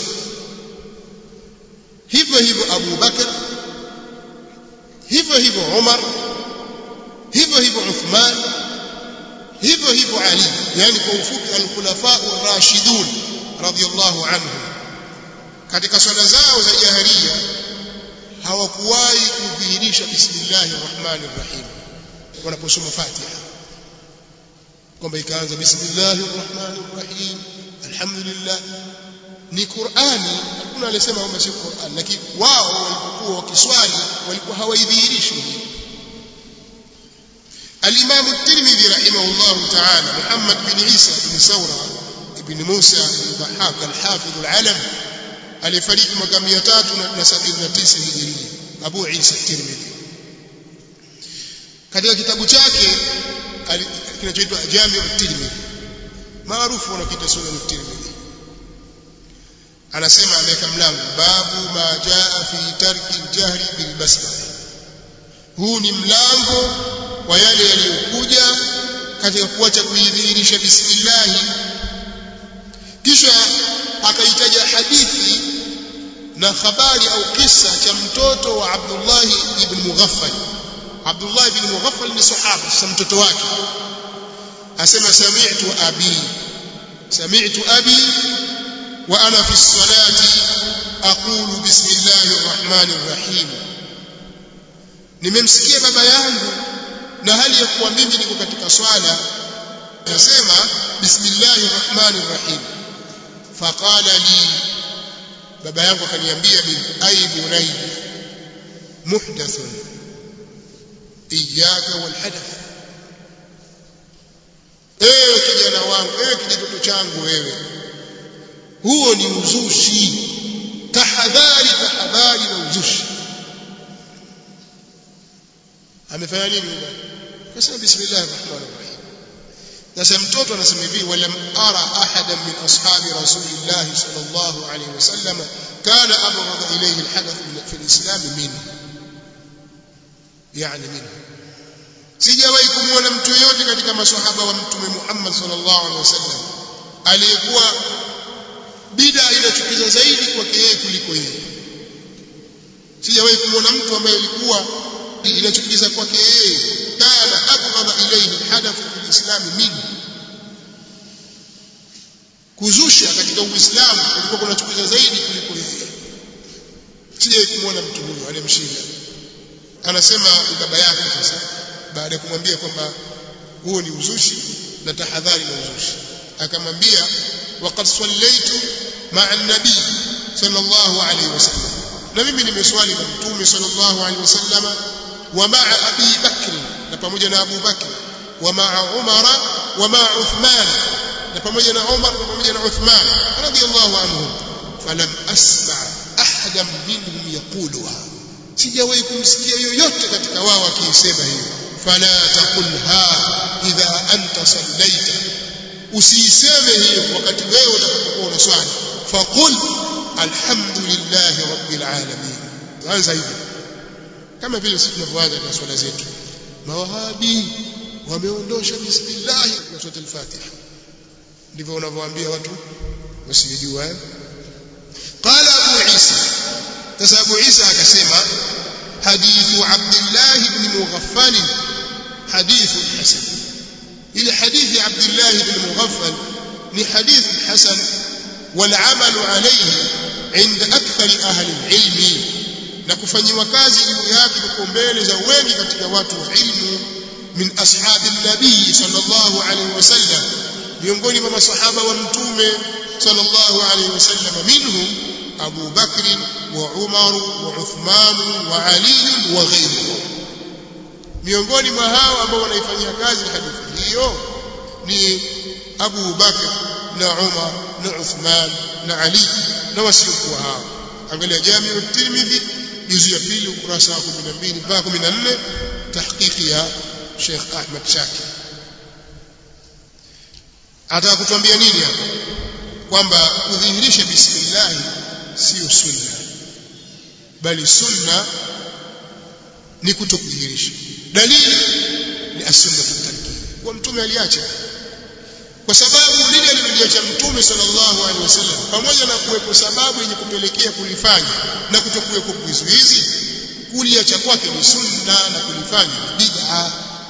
Hivyo hivyo Abu Bakar, hivyo hivyo Umar, hivyo hivyo Uthman, hivyo hivyo Ali. Yani kwa ufupi al-khulafa ar-rashidun radiyallahu anhum, katika swala zao za jahiliya hawakuwahi kudhihirisha bismillahir rahmanir rahim wanaposoma Fatiha, kwamba ikaanza bismillahir rahmanir rahim alhamdulillah. Ni Qur'ani, hakuna alisema kwamba si Qur'an, lakini wao walipokuwa wakiswali walikuwa hawaidhihirishi hili. Al-Imam at-Tirmidhi rahimahullah ta'ala, Muhammad bin Isa bin Sawra ibn Musa al-Dhahhak al-Hafidh al-Alam, alifariki mwaka 379 Hijria, Abu Isa at-Tirmidhi. Katika kitabu chake kinachoitwa Jami' at-Tirmidhi, maarufu wanakiita Sunan at-Tirmidhi, anasema ameweka mlango babu ma jaa fi tarki al-jahri bil basmala. Huu ni mlango wa yale yaliyokuja katika kuacha kuidhihirisha bismillah. Kisha akaitaja hadithi na habari au kisa cha mtoto wa Abdullah ibn Mughaffal. Abdullah ibn Mughaffal ni sahaba, sasa mtoto wake asema sami'tu abi wa ana fi as-salati aqulu bismillahir rahmanir rahim, nimemsikia baba yangu na hali ya kuwa mimi niko katika swala nasema bismillahir rahmanir rahim. Faqala li, baba yangu akaniambia, bil aybunay muhdathun iyyaka wal hadath, ewe kijana wangu, ewe kijitoto changu, wewe huo ni uzushi, tahadhari na uzushi. Amefanya nini baba? Kasema bismillahir rahmanir rahim. Sasa mtoto anasema hivi, walam ara ahadan min ashabi rasulillah sallallahu alayhi wasallam kana abghadha ilayhi alhadath fi alislam minhu, yani minhu, sijawahi kumuona mtu yote katika maswahaba wa mtume Muhammad sallallahu alayhi wasallam aliyekuwa bid'a inachukiza zaidi kwake yeye kuliko yeye. Sijawahi kumuona mtu ambaye alikuwa inachukiza kwake yeye, kana abghadha ilayhi alhadath fi alislam minhu, kuzusha katika Uislamu kulikuwa kunachukiza zaidi kuliko yeye. Sijawahi kumuona mtu huyo aliyemshinda. Anasema baba yake sasa, baada ya kumwambia kwamba huo ni uzushi na tahadhari na uzushi, akamwambia waqad sallaitu ma'a an-nabi sallallahu alayhi wasallam, na mimi nimeswali na mtume sallallahu alayhi wasallam, wa ma'a abi bakr, na pamoja na Abu Bakr, wa ma'a Umar wa ma'a Uthman, na pamoja na Umar na pamoja na Uthman radiyallahu anhum, falam asma' ahadan minhum yaquluha, sijawahi kumsikia yoyote katika wao akisema hiyo. Fala taqulha idha anta sallaita, usiseme hiyo wakati wewe utakapokuwa unaswali. Faqul alhamdulillahi rabbil alamin. Anza hivi kama vile sisi tunavyoanza na swala zetu. Mawahabi wameondosha bismillah kwa sura al-Fatiha, ndivyo unavyoambia watu wasijue. Qala Abu Isa, sasa Abu Isa akasema hadithu Abdullah ibn Mughaffal hadithu hasan. Ile hadithi Abdullah ibn Mughaffal ni hadith hasan, wal amalu alayhi inda akthar ahli al-ilm, na kufanyiwa kazi juu yake kwa mbele za wengi katika watu wa ilmu, min ashabi nabii sallallahu alayhi wasallam, miongoni mwa masahaba wa mtume sallallahu alayhi wasallam, minhum Abu Bakr wa Umar wa Uthman wa Ali wa ghayruhum. Miongoni mwa hao ambao wanaifanyia kazi hadithi hiyo ni Abu Bakr na Umar na Uthman na Ali na wasiokuwa hao. Angalia Jami' at-Tirmidhi juzu ya pili ukurasa wa 12 mpaka 14 tahqiqi ya Sheikh Ahmad Shakir. Ataka kutuambia nini hapa? Kwamba kudhihirisha bismillah sio sunna, bali sunna ni kutokudhihirisha. Dalili ni as-sunnah at-tarkiyya, kwa mtume aliacha, kwa sababu lile aliloliacha mtume sallallahu alaihi wasallam, pamoja na kuwepo sababu yenye kupelekea kulifanya na kutokuwepo kizuizi, kuliacha kwake ni sunna na kulifanya bid'a.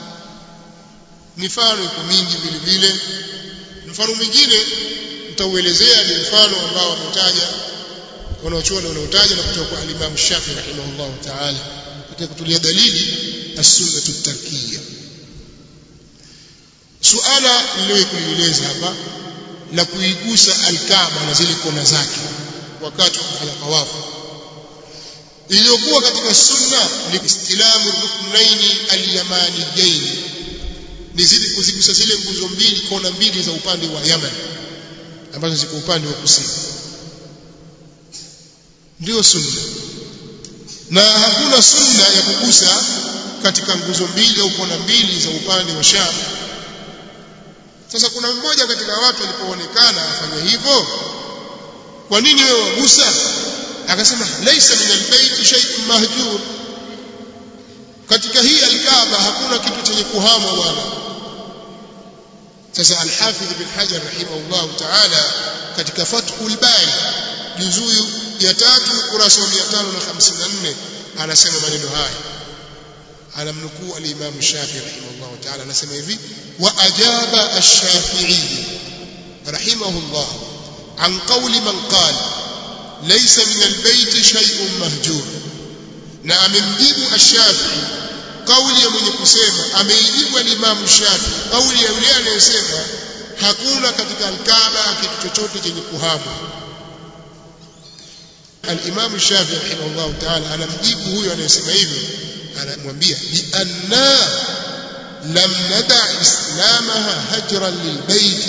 Mifano iko mingi vile vile. Mfano mwingine nitauelezea ni mfano ambao wametaja wanaochuoni wanaotaja na kutoka kwa Imam Shafi'i rahimahullah ta'ala katika kutulia dalili as-sunnah at-tarkiyya. Suala niliyokueleza hapa la kuigusa al-Kaaba na zile kona zake wakati wa kufanya tawafu, iliyokuwa katika sunna ni istilamu ruknaini al-yamaniyain, ni zile kuzigusa zile nguzo mbili, kona mbili za upande wa Yaman ambazo ziko upande wa kusini, ndio sunna. Na hakuna sunna ya kugusa katika nguzo mbili au kona mbili za upande wa Sham. Sasa kuna mmoja katika watu alipoonekana afanya hivyo, kwa nini wewe wagusa? Akasema laisa min albayt shay'un mahjur, katika hii al-Kaaba hakuna kitu chenye kuhamwa bwana. Sasa al-Hafidh bin Hajar rahimahullah ta'ala katika Fathul Bari juzuu ya 3 kurasa wa 554 anasema maneno haya, anamnukuu al-Imam Shafi'i rahimahullah ta'ala, anasema hivi: wa ajaba ash-Shafi'i rahimahullah an qawli man qala laysa min al-bayt shay'un mahjur, na amemjibu ash-Shafi'i kauli ya mwenye kusema, ameijibu al-Imam Shafi'i kauli ya yule anayesema hakuna katika al-Kaaba kitu chochote chenye kuhama. Al-Imam Shafi'i rahimahullah ta'ala anamjibu huyo anayesema hivyo, anamwambia bi anna lam nada' islamaha hajran lilbayt,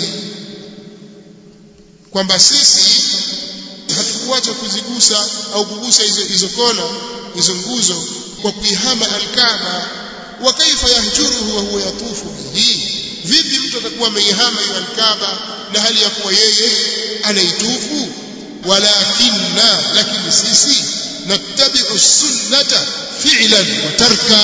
kwamba sisi hatukuacha kuzigusa au kugusa hizo kona, hizo nguzo kwa kuihama al-Kaaba. Wa kaifa yahjuruhu wa huwa yatufu bihi, vipi mtu atakuwa ameihama hiyo al-Kaaba na hali ya kuwa yeye anaitufu? Walakinna, lakini sisi nattabi'u sunnata fi'lan wa tarka,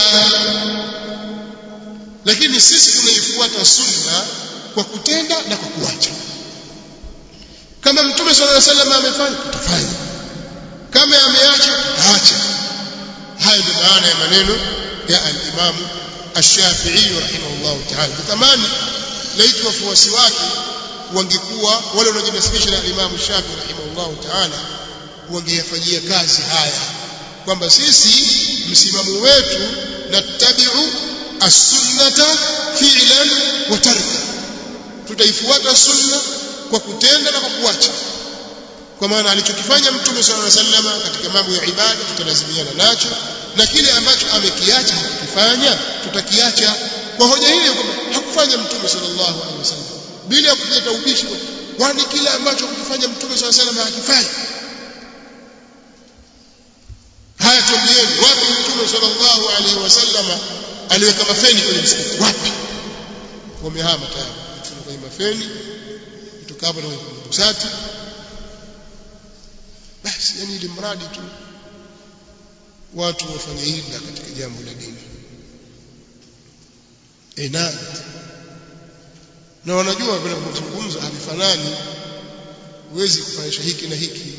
lakini sisi tunaifuata sunna kwa kutenda na kwa kuacha. Kama Mtume sallallahu alaihi wasallam amefanya, tutafanya; kama ameacha, tutaacha. Hayo ndio maana ya maneno ya al-Imam Ash-Shafi'i rahimahullah ta'ala. Tutamani laiti wafuasi wake wangekuwa wale wanaojinasibisha na Imam Shafi'i rahimahullah ta'ala, wangeyafanyia kazi haya, kwamba sisi msimamo wetu natabi'u as-sunnata fi'lan wa tarka, tutaifuata sunna kwa kutenda na kwa kuacha. Kwa maana alichokifanya Mtume sallallahu alaihi wasallam katika mambo ya ibada tutalazimiana nacho, na kile ambacho amekiacha hakufanya tutakiacha, kwa hoja hiyo kwamba hakufanya Mtume sallallahu alaihi wasallam, bila ya kuleta ubishi kwani kile ambacho kufanya Mtume sallallahu alaihi wasallam hakifanya. Haya, tuambieni wapi Mtume sallallahu alaihi wasallam aliweka mafeni kwenye msikiti? Wapi? Wamehama tayari kwenye mafeni kutoka hapo na kusati basi, yani ili mradi tu watu wafanye hila katika jambo la dini. Na wanajua bila kuzungumza havifanani, huwezi kufanyisha hiki na hiki,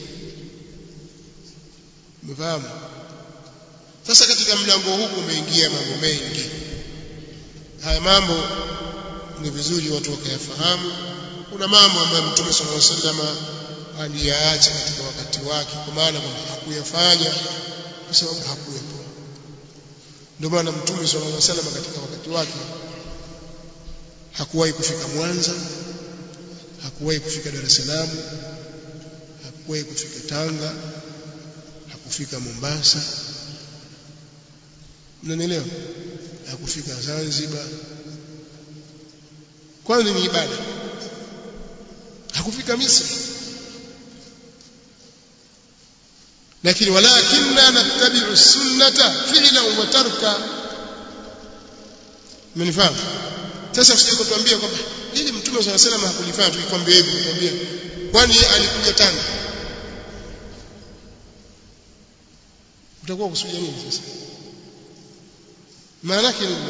umefahamu? Sasa katika mlango huu umeingia mambo mengi. Haya mambo ni vizuri watu wakayafahamu. Kuna mambo ambayo Mtume sallallahu alaihi wasallam aliyaacha katika wakati wake, kwa maana kwamba hakuyafanya kwa sababu hakuwepo. Ndio maana Mtume sallallahu alaihi wasallam katika wakati wake hakuwahi kufika Mwanza, hakuwahi kufika Dar es Salaam, hakuwahi kufika Tanga, hakufika Mombasa, unanielewa? Hakufika Zanzibar. Kwanza ni ibada. Hakufika Misri. lakini walakinna nattabi'u sunnata fi'lan wa tarka. Mmenifahamu? Sasa usije kutuambia kwamba hili Mtume صلى الله عليه وسلم hakulifanya, tukikwambia hivi kutuambia kwani alikuja Tanga, utakuwa kusudia nini sasa? Maana yake ni,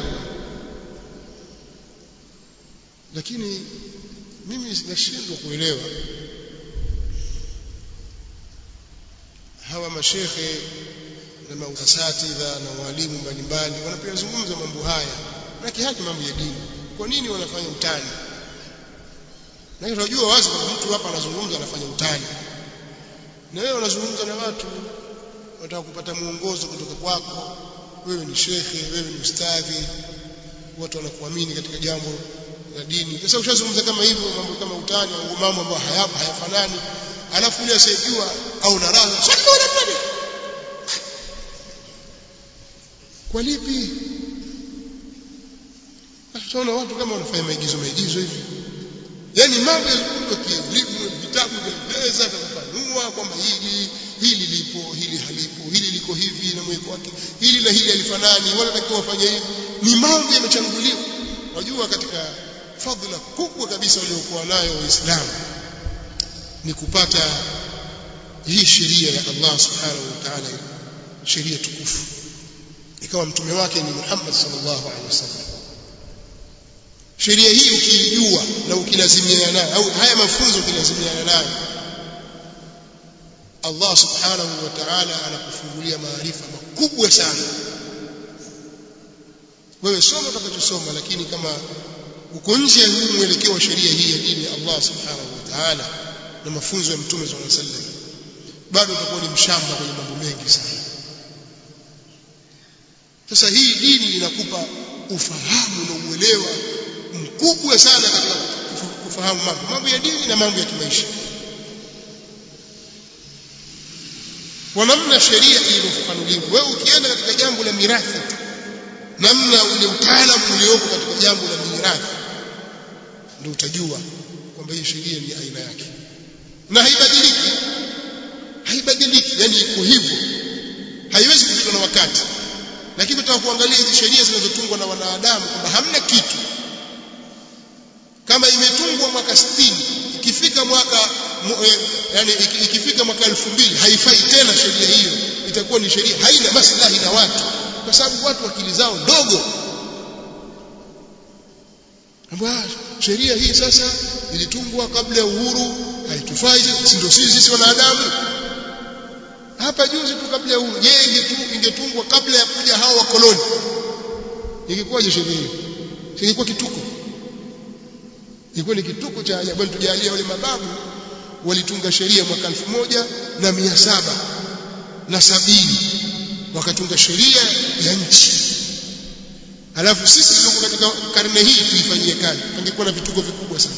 lakini mimi nashindwa kuelewa hawa mashekhe na mausatidha na walimu mbalimbali wanapozungumza mambo haya na kihaki mambo ya dini, kwa nini wanafanya utani? Na unajua wazi kwamba mtu hapa anazungumza anafanya utani, na wewe unazungumza na watu wataka kupata muongozo kutoka kwako. Wewe ni shekhe, wewe ni ustadhi, watu wanakuamini katika jambo la dini. Sasa ushazungumza kama hivyo mambo kama utani au mambo ambayo hayafanani, alafu yule asiyejua au na raha kwa lipi? Tunaona watu kama wanafanya maigizo hivi, yani mambo ya kielimu, vitabu vinaeleza kufanua kwamba hili lipo, hili halipo, hili liko hivi na mweko wake, hili na hili halifanani, wala takiwa wafanye hivi. Ni mambo yamechanguliwa. Wajua katika fadhila kubwa kabisa waliokuwa nayo Waislamu ni kupata hii sheria ya Allah subhanahu wa ta'ala, sheria tukufu, ikawa mtume wake ni Muhammad sallallahu alaihi wasallam. Sheria hii ukijua na ukilazimiana nayo, au haya mafunzo ukilazimiana nayo, Allah subhanahu wa ta'ala anakufungulia maarifa makubwa sana. Wewe soma utakachosoma, lakini kama uko nje ya huu mwelekeo wa sheria hii ya dini ya Allah subhanahu wa ta'ala na mafunzo ya mtume sallallahu alaihi wasallam, bado utakuwa ni mshamba kwenye mambo mengi sana. Sasa hii dini inakupa ufahamu na uelewa mkubwa sana katika kufahamu mambo ya dini na mambo ya kimaisha, kwa namna sheria iliyofafanuliwa. Wewe ukienda katika jambo la mirathi, namna ule utaalamu ulioko katika jambo la mirathi, ndio utajua kwamba hii sheria ni aina yake na haibadiliki, yani iko hivyo, haiwezi kupitwa na wakati. Lakini tutakuangalia hizi sheria zinazotungwa na wanadamu kwamba hamna kitu. Kama imetungwa mwaka 60, ikifika mwaka ikifika mwaka 2000 haifai tena sheria hiyo, itakuwa ni sheria haina maslahi na watu, kwa sababu watu akili zao ndogo. Ambao sheria hii sasa ilitungwa kabla ya uhuru, haitufai, si ndio sisi wanadamu? Hapa juzi tu kabla ya uhuru, je, ingetungwa kabla ya kuja hao wakoloni, ingekuwaje sheria hiyo? Ingekuwa kituko. Ilikuwa ni kituko cha ajabu. Tujalia wale mababu walitunga sheria mwaka 1770 wakatunga sheria ya nchi, alafu sisi tuko katika karne hii tuifanyie kazi, tungekuwa na vituko vikubwa sana.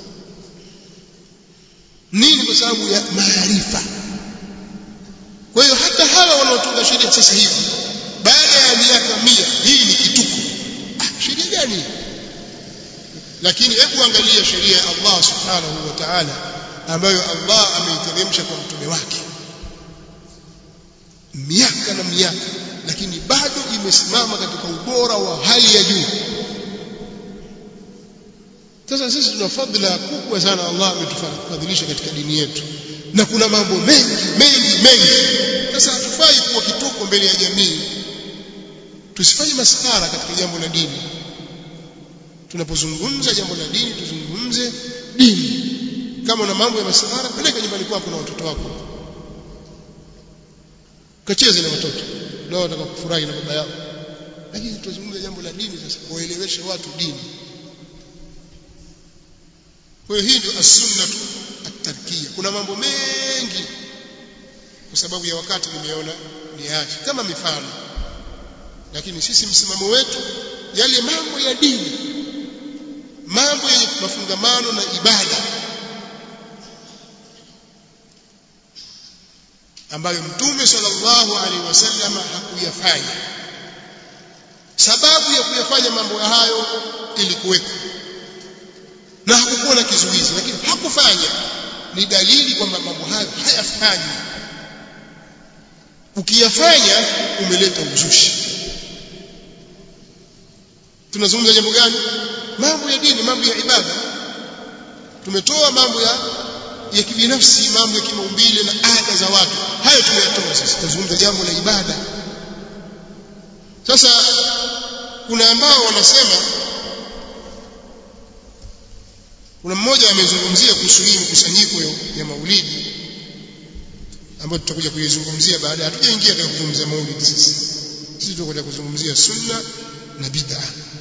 Nini? Kwa sababu ya maarifa. Kwa hiyo hata hawa wanaotunga sheria sasa hivi baada ya miaka 100, hii ni kituko. Sheria gani? Lakini hebu angalia sheria ya Allah subhanahu wa ta'ala ambayo Allah ameiteremsha kwa mtume wake miaka na miaka, lakini bado imesimama katika ubora wa hali ya juu. Sasa sisi tuna fadhila kubwa sana Allah ametufadhilisha katika dini yetu, na kuna mambo mengi. Sasa hatufai kuwa kituko mbele ya jamii. Tusifanye maskhara katika jambo la dini. Tunapozungumza jambo la dini, tuzungumze dini. Kama una mambo ya maskhara, peleka nyumbani kwako na watoto wako, kacheze na watoto nao wataka kufurahi na baba yao, lakini tuzungumze jambo la dini sasa, kuelewesha watu dini. Kwa hiyo hii ndio as-sunnah at-tarkiyya. Kuna mambo mengi, kwa sababu ya wakati nimeona niache kama mifano, lakini sisi msimamo wetu yale mambo ya dini, mambo yenye mafungamano na ibada ambayo Mtume sallallahu alaihi wasallam hakuyafanya. Sababu ya kuyafanya mambo hayo ilikuweko na hakukuwa na kizuizi, lakini hakufanya, ni dalili kwamba mambo hayo hayafanywi. ukiyafanya umeleta uzushi. Tunazungumza jambo gani? Mambo ya dini, mambo ya ibada. Tumetoa mambo ya kibinafsi, mambo ya kimaumbile na ada za watu, hayo tumeyatoa. Sasa tunazungumza jambo la ibada. Sasa kuna ambao wanasema, kuna mmoja amezungumzia kuhusu hii mkusanyiko ya maulidi ambayo tutakuja kuizungumzia baada. Hatujaingia katika kuzungumzia maulidi sisi tutakuja kuzungumzia sunna na bid'a.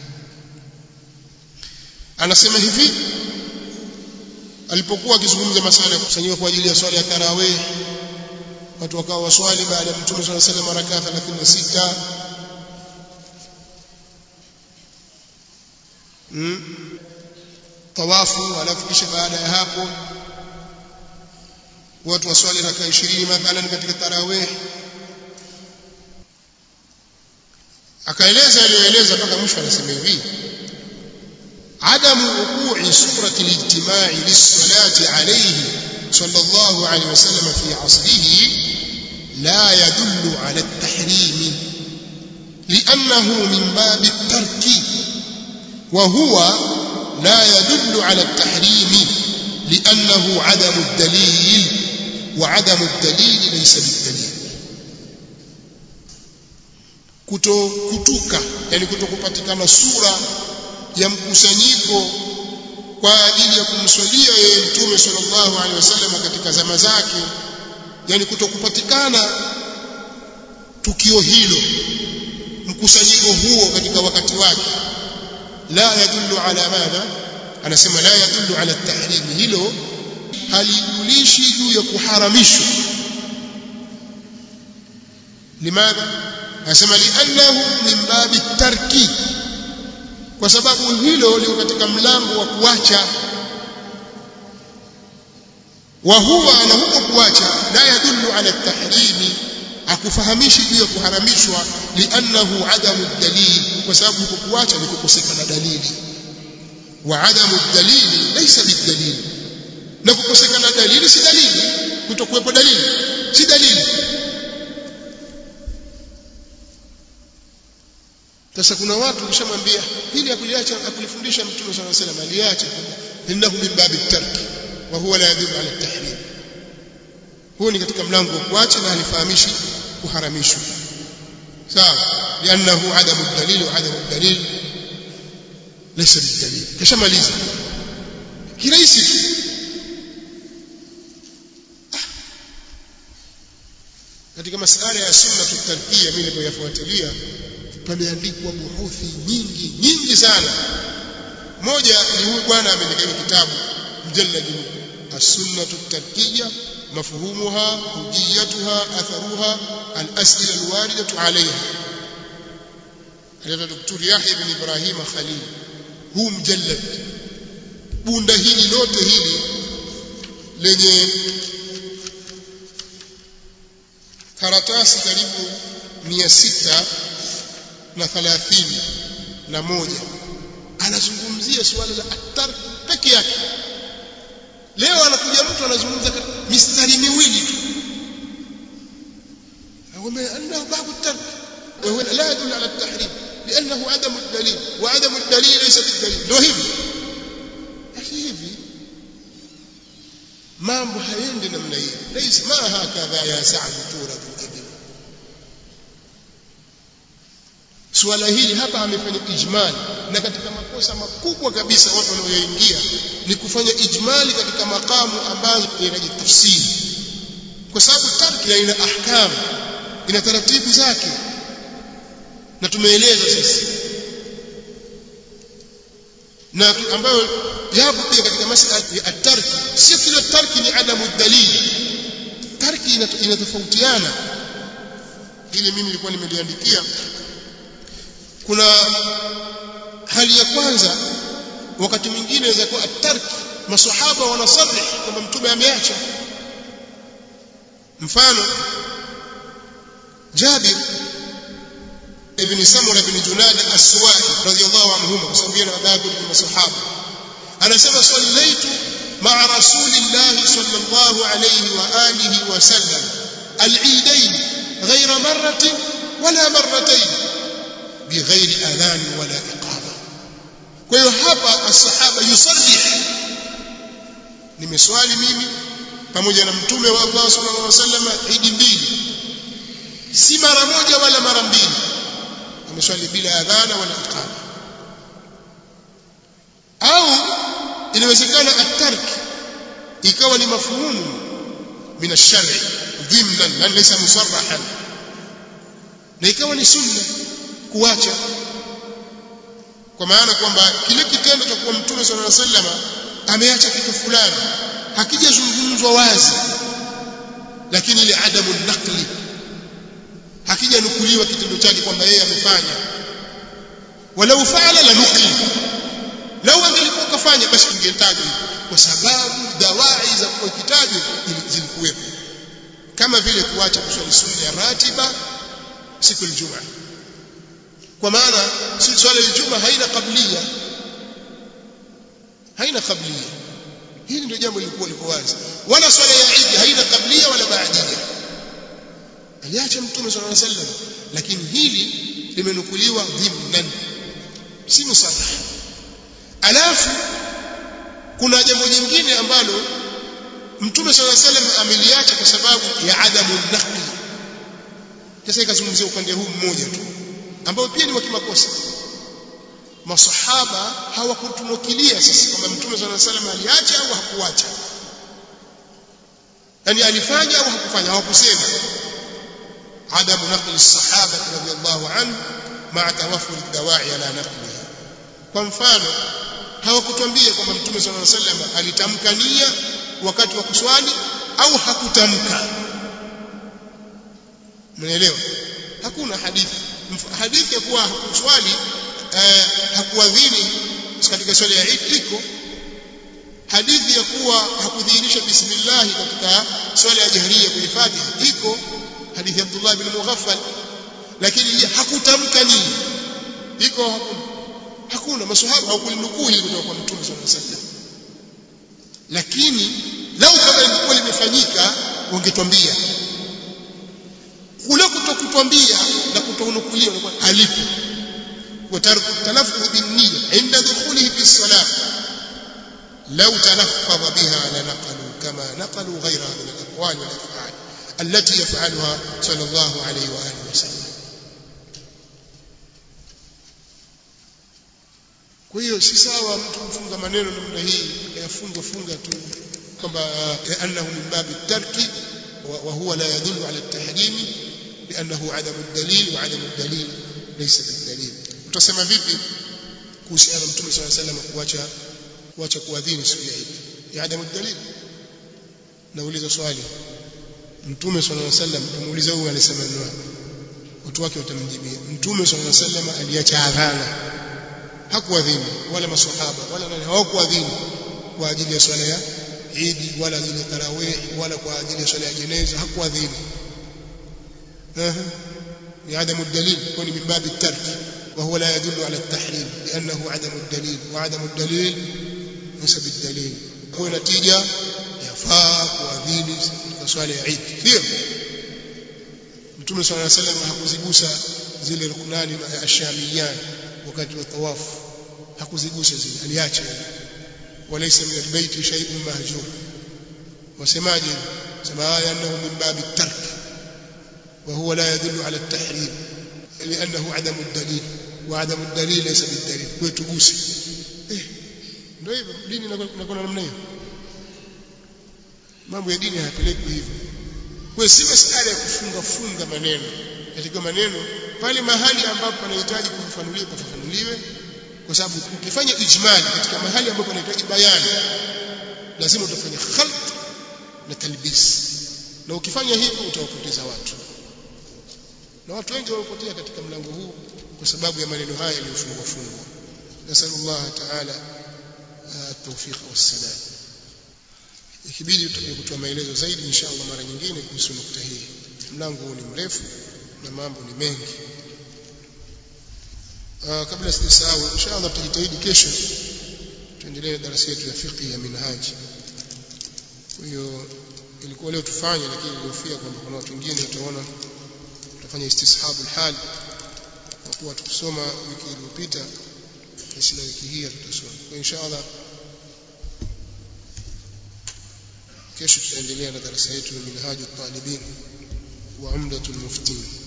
Anasema hivi, alipokuwa akizungumza masuala ya kukusanyika kwa ajili ya swala ya tarawih, watu wakawa waswali baada ya Mtume sallallahu alaihi wasallam rakaa 36, tawafu, alafu kisha baada ya hapo watu waswali rakaa 20 mathalan katika tarawih. Akaeleza aliyoeleza mpaka mwisho. Anasema hivi, عدم وقوع سورة الاجتماع للصلاة عليه صلى الله عليه وسلم في عصره لا يدل على التحريم، لأنه من باب الترك، وهو لا يدل على التحريم لأنه عدم الدليل، وعدم الدليل ليس بالدليل. kutokutuka, yani kutokupatikana sura ya mkusanyiko kwa ajili ya kumswalia yeye Mtume sallallahu alaihi wasallam katika zama zake, yani kutokupatikana tukio hilo, mkusanyiko huo katika wakati wake, la yadullu ala madha, anasema la yadullu ala at-tahrim, hilo halijulishi juu ya kuharamishwa. Limadha? Anasema li'annahu min babi tarki, kwa sababu hilo liko katika mlango wa kuacha. Wa huwa, na huko kuacha, la yadullu ala at-tahrim, akufahamishi juu ya kuharamishwa, li'annahu adamu dalil, kwa sababu huko kuacha ni kukosekana dalili. Wa adamu dalili laysa bidalil, na kukosekana dalili si dalili, kutokuwepo dalili si dalili. Sasa kuna watu kishamwambia hili akuliacha, akulifundisha Mtume sallallahu alaihi wasallam, aliacha, innahu min babi tarki wa huwa la yadullu ala at-tahrim. Huo ni katika mlango wa kuacha na alifahamishi kuharamishwa. Sawa, li'annahu adamu dalil wa adamu dalil laysa bidalil. Kishamaliza kirahisi tu. Katika masuala ya sunna tutarkia, mimi nilipoyafuatilia pameandikwa buhuthi nyingi sana. Moja ni huyu bwana ameandika kitabu mjallad as-sunnah at-tarkiyya mafhumuha, hujjatuha, atharuha, al-as'ila al-waridatu alayha, aliyetoa Dr. Yahya ibn Ibrahim Khalil. Huu mjallad, bunda hili lote hili lenye karatasi karibu 631 anazungumzia suala la at-tark peke yake. Leo anakuja mtu anazungumza mistari miwili tu, annahu babu at-tark wa huwa la yadullu ala at-tahrim li'annahu adamu ad-dalil wa adamu ad-dalil laysa bid-dalil. Ndio hivi mambo hayendi namna hiyo. Laysa ma hakadha ya Sa'd turad al-ibn. Suala hili hapa amefanya ijmali, na katika makosa makubwa kabisa watu wanaoingia ni kufanya ijmali katika makamu ambazo yanahitaji tafsiri, kwa sababu tarki ina ahkam, ina taratibu zake, na tumeeleza sisi, na ambayo yapo pia katika masuala ya tarki. Si kila tarki ni adamu dalili, tarki inatofautiana. Ili mimi nilikuwa nimeliandikia. Kuna hali ya kwanza, wakati mwingine inaweza kuwa at-tarki maswahaba wanasarih kwamba Mtume ameacha. Mfano Jabir ibn Samura ibn Junad as-Suwa'i radiyallahu anhu, kwa sababu yeye adabu kwa maswahaba, anasema sallaitu ma'a rasulillahi sallallahu alayhi wa alihi wa sallam al-eidain غير مرة ولا مرتين بغير أذان ولا إقامة. kwa hiyo hapa as-sahaba yusarih, nimeswali mimi pamoja na mtume wa Allah sallallahu alaihi wasallam idi mbili, si mara moja wala mara mbili, ameswali bila adhana wala iqama. Au inawezekana at-tark ikawa ni mafhumu min ash-shar'i dhimnan la laysa musarrahan, na ikawa ni sunna kuacha, kwa maana kwamba kile kitendo cha kuwa mtume sallallahu alaihi wasallam ameacha kitu fulani hakijazungumzwa wazi, lakini ile adamu naqli, hakijanukuliwa kitendo chake kwamba yeye amefanya. Walau faala la nuqli, lau angelikuwa kafanya basi kingetajwa, kwa sababu dawai za kukitajwa zilikuwepo, kama vile kuacha kuswali sunna ya ratiba siku ya Ijumaa, kwa maana swala ya Ijumaa haina qabliya, haina qabliya. Hili ndio jambo lilikuwa liko wazi. Wala swala ya Eid haina qabliya wala ba'diya, aliacha mtume sallallahu alaihi wasallam, lakini hili limenukuliwa dhimnan, si musarrah. Alafu kuna jambo jingine ambalo mtume sallallahu alaihi wasallam ameliacha kwa sababu ya adamu naqli. Sasa ikazungumzia upande huu mmoja tu ambao pia ni wa kimakosa. Masahaba hawakutunukilia sasa kwamba mtume sallallahu alaihi wasallam aliacha au hakuacha, yani alifanya au hakufanya, hawakusema. Adamu naqli as-sahaba radhiyallahu anhu ma'a tawaffur ad-dawa'i ala naqlihi. Kwa mfano, hawakutuambia kwamba mtume sallallahu alaihi wasallam alitamka nia wakati wa kuswali au hakutamka. Mnaelewa? Hakuna hadithi ya kuwa hakuswali hakuadhini katika swala ya Eid iko. Hadithi ya kuwa hakudhihirisha bismillah katika swala ya jahriya kwenye Fatiha iko, hadithi ya Abdullah ibn Mughaffal. Lakini hakutamka nini iko? Hakuna. Maswahaba hawakulinukuu hili kutoka kwa mtume sallallahu alaihi wasallam, lakini lau kama ilikuwa limefanyika wangetuambia. Kule kutokutuambia na kutonukulia kwa halipo. وترك التلفظ بالنية عند دخوله في الصلاة لو تلفظ بها لنقلوا كما نقلوا غيرها من الأقوال والأفعال التي يفعلها صلى الله عليه وآله وسلم. kwa hiyo si sawa mtu kufunga maneno namna hii yafunga tu kwamba annahu min bab at-tarki wa huwa la yadullu ala at-tahrim li'annahu 'adam ad-dalil wa 'adam ad-dalil laysa bid-dalil. Utasema vipi kuhusiana na mtume sallallahu alaihi wasallam kuacha kuadhini siku ya Eid? Ya adamu dalil. Nauliza swali, mtume sallallahu alaihi wasallam tumuuliza huyu alisema nini? Watu wake watamjibia. Mtume sallallahu alaihi wasallam aliacha adhana, hakuadhini, wala maswahaba wala nani hawakuadhini kwa ajili ya swala ya Eid wala ajili ya tarawih wala kwa ajili ya swala ya jeneza, hakuadhini. Ya adamu dalil, kwani min babi at-tark وهو لا يدل على التحريم لأنه عدم الدليل وعدم الدليل ليس بالدليل. هو نتيجة يفاق وأذيني كسؤال عيد كثير. Mtume صلى الله عليه وسلم hakuzigusa zile rukunani ash-shamiyan wakati wa tawaf, hakuzigusa zile, aliacha. وليس من البيت شيء مهجور. wasemaje? sema annahu min bab at-tark وهو لا يدل على التحريم لأنه عدم الدليل وعدم الدليل ليس بالدليل. ويتغوسي ndio hivyo dini inakuwa namna hiyo. Mambo ya dini hayapelekwi hivyo. Kwa si masuala ya kufunga maneno, katika maneno pale mahali ambapo panahitaji kufafanuliwe, kwa sababu ukifanya ijmali katika mahali ambapo panahitaji bayani lazima utafanya khalt na talbis, na ukifanya hivyo utawapoteza watu, na watu wengi wamepotea katika mlango huu kwa sababu ya maneno haya yaliyofungwa. Nasallallahu ta'ala at-tawfiq was-sadad. Ikibidi tutakuja kutoa maelezo zaidi inshallah mara nyingine kuhusu nukta hii. Mlango huu ni mrefu na mambo ni mengi. Kabla sijasahau, inshallah tutajitahidi kesho tuendelee darasa yetu ya fiqh ya minhaj. Kwa hiyo ilikuwa leo tufanye, lakini nilihofia kwamba kuna watu wengine wataona tutafanya istishabul hal kwa kuwa tukusoma wiki iliyopita na wiki hii tutasoma kwa inshallah kesho tutaendelea na darasa yetu minhajut talibin wa umdatul muftin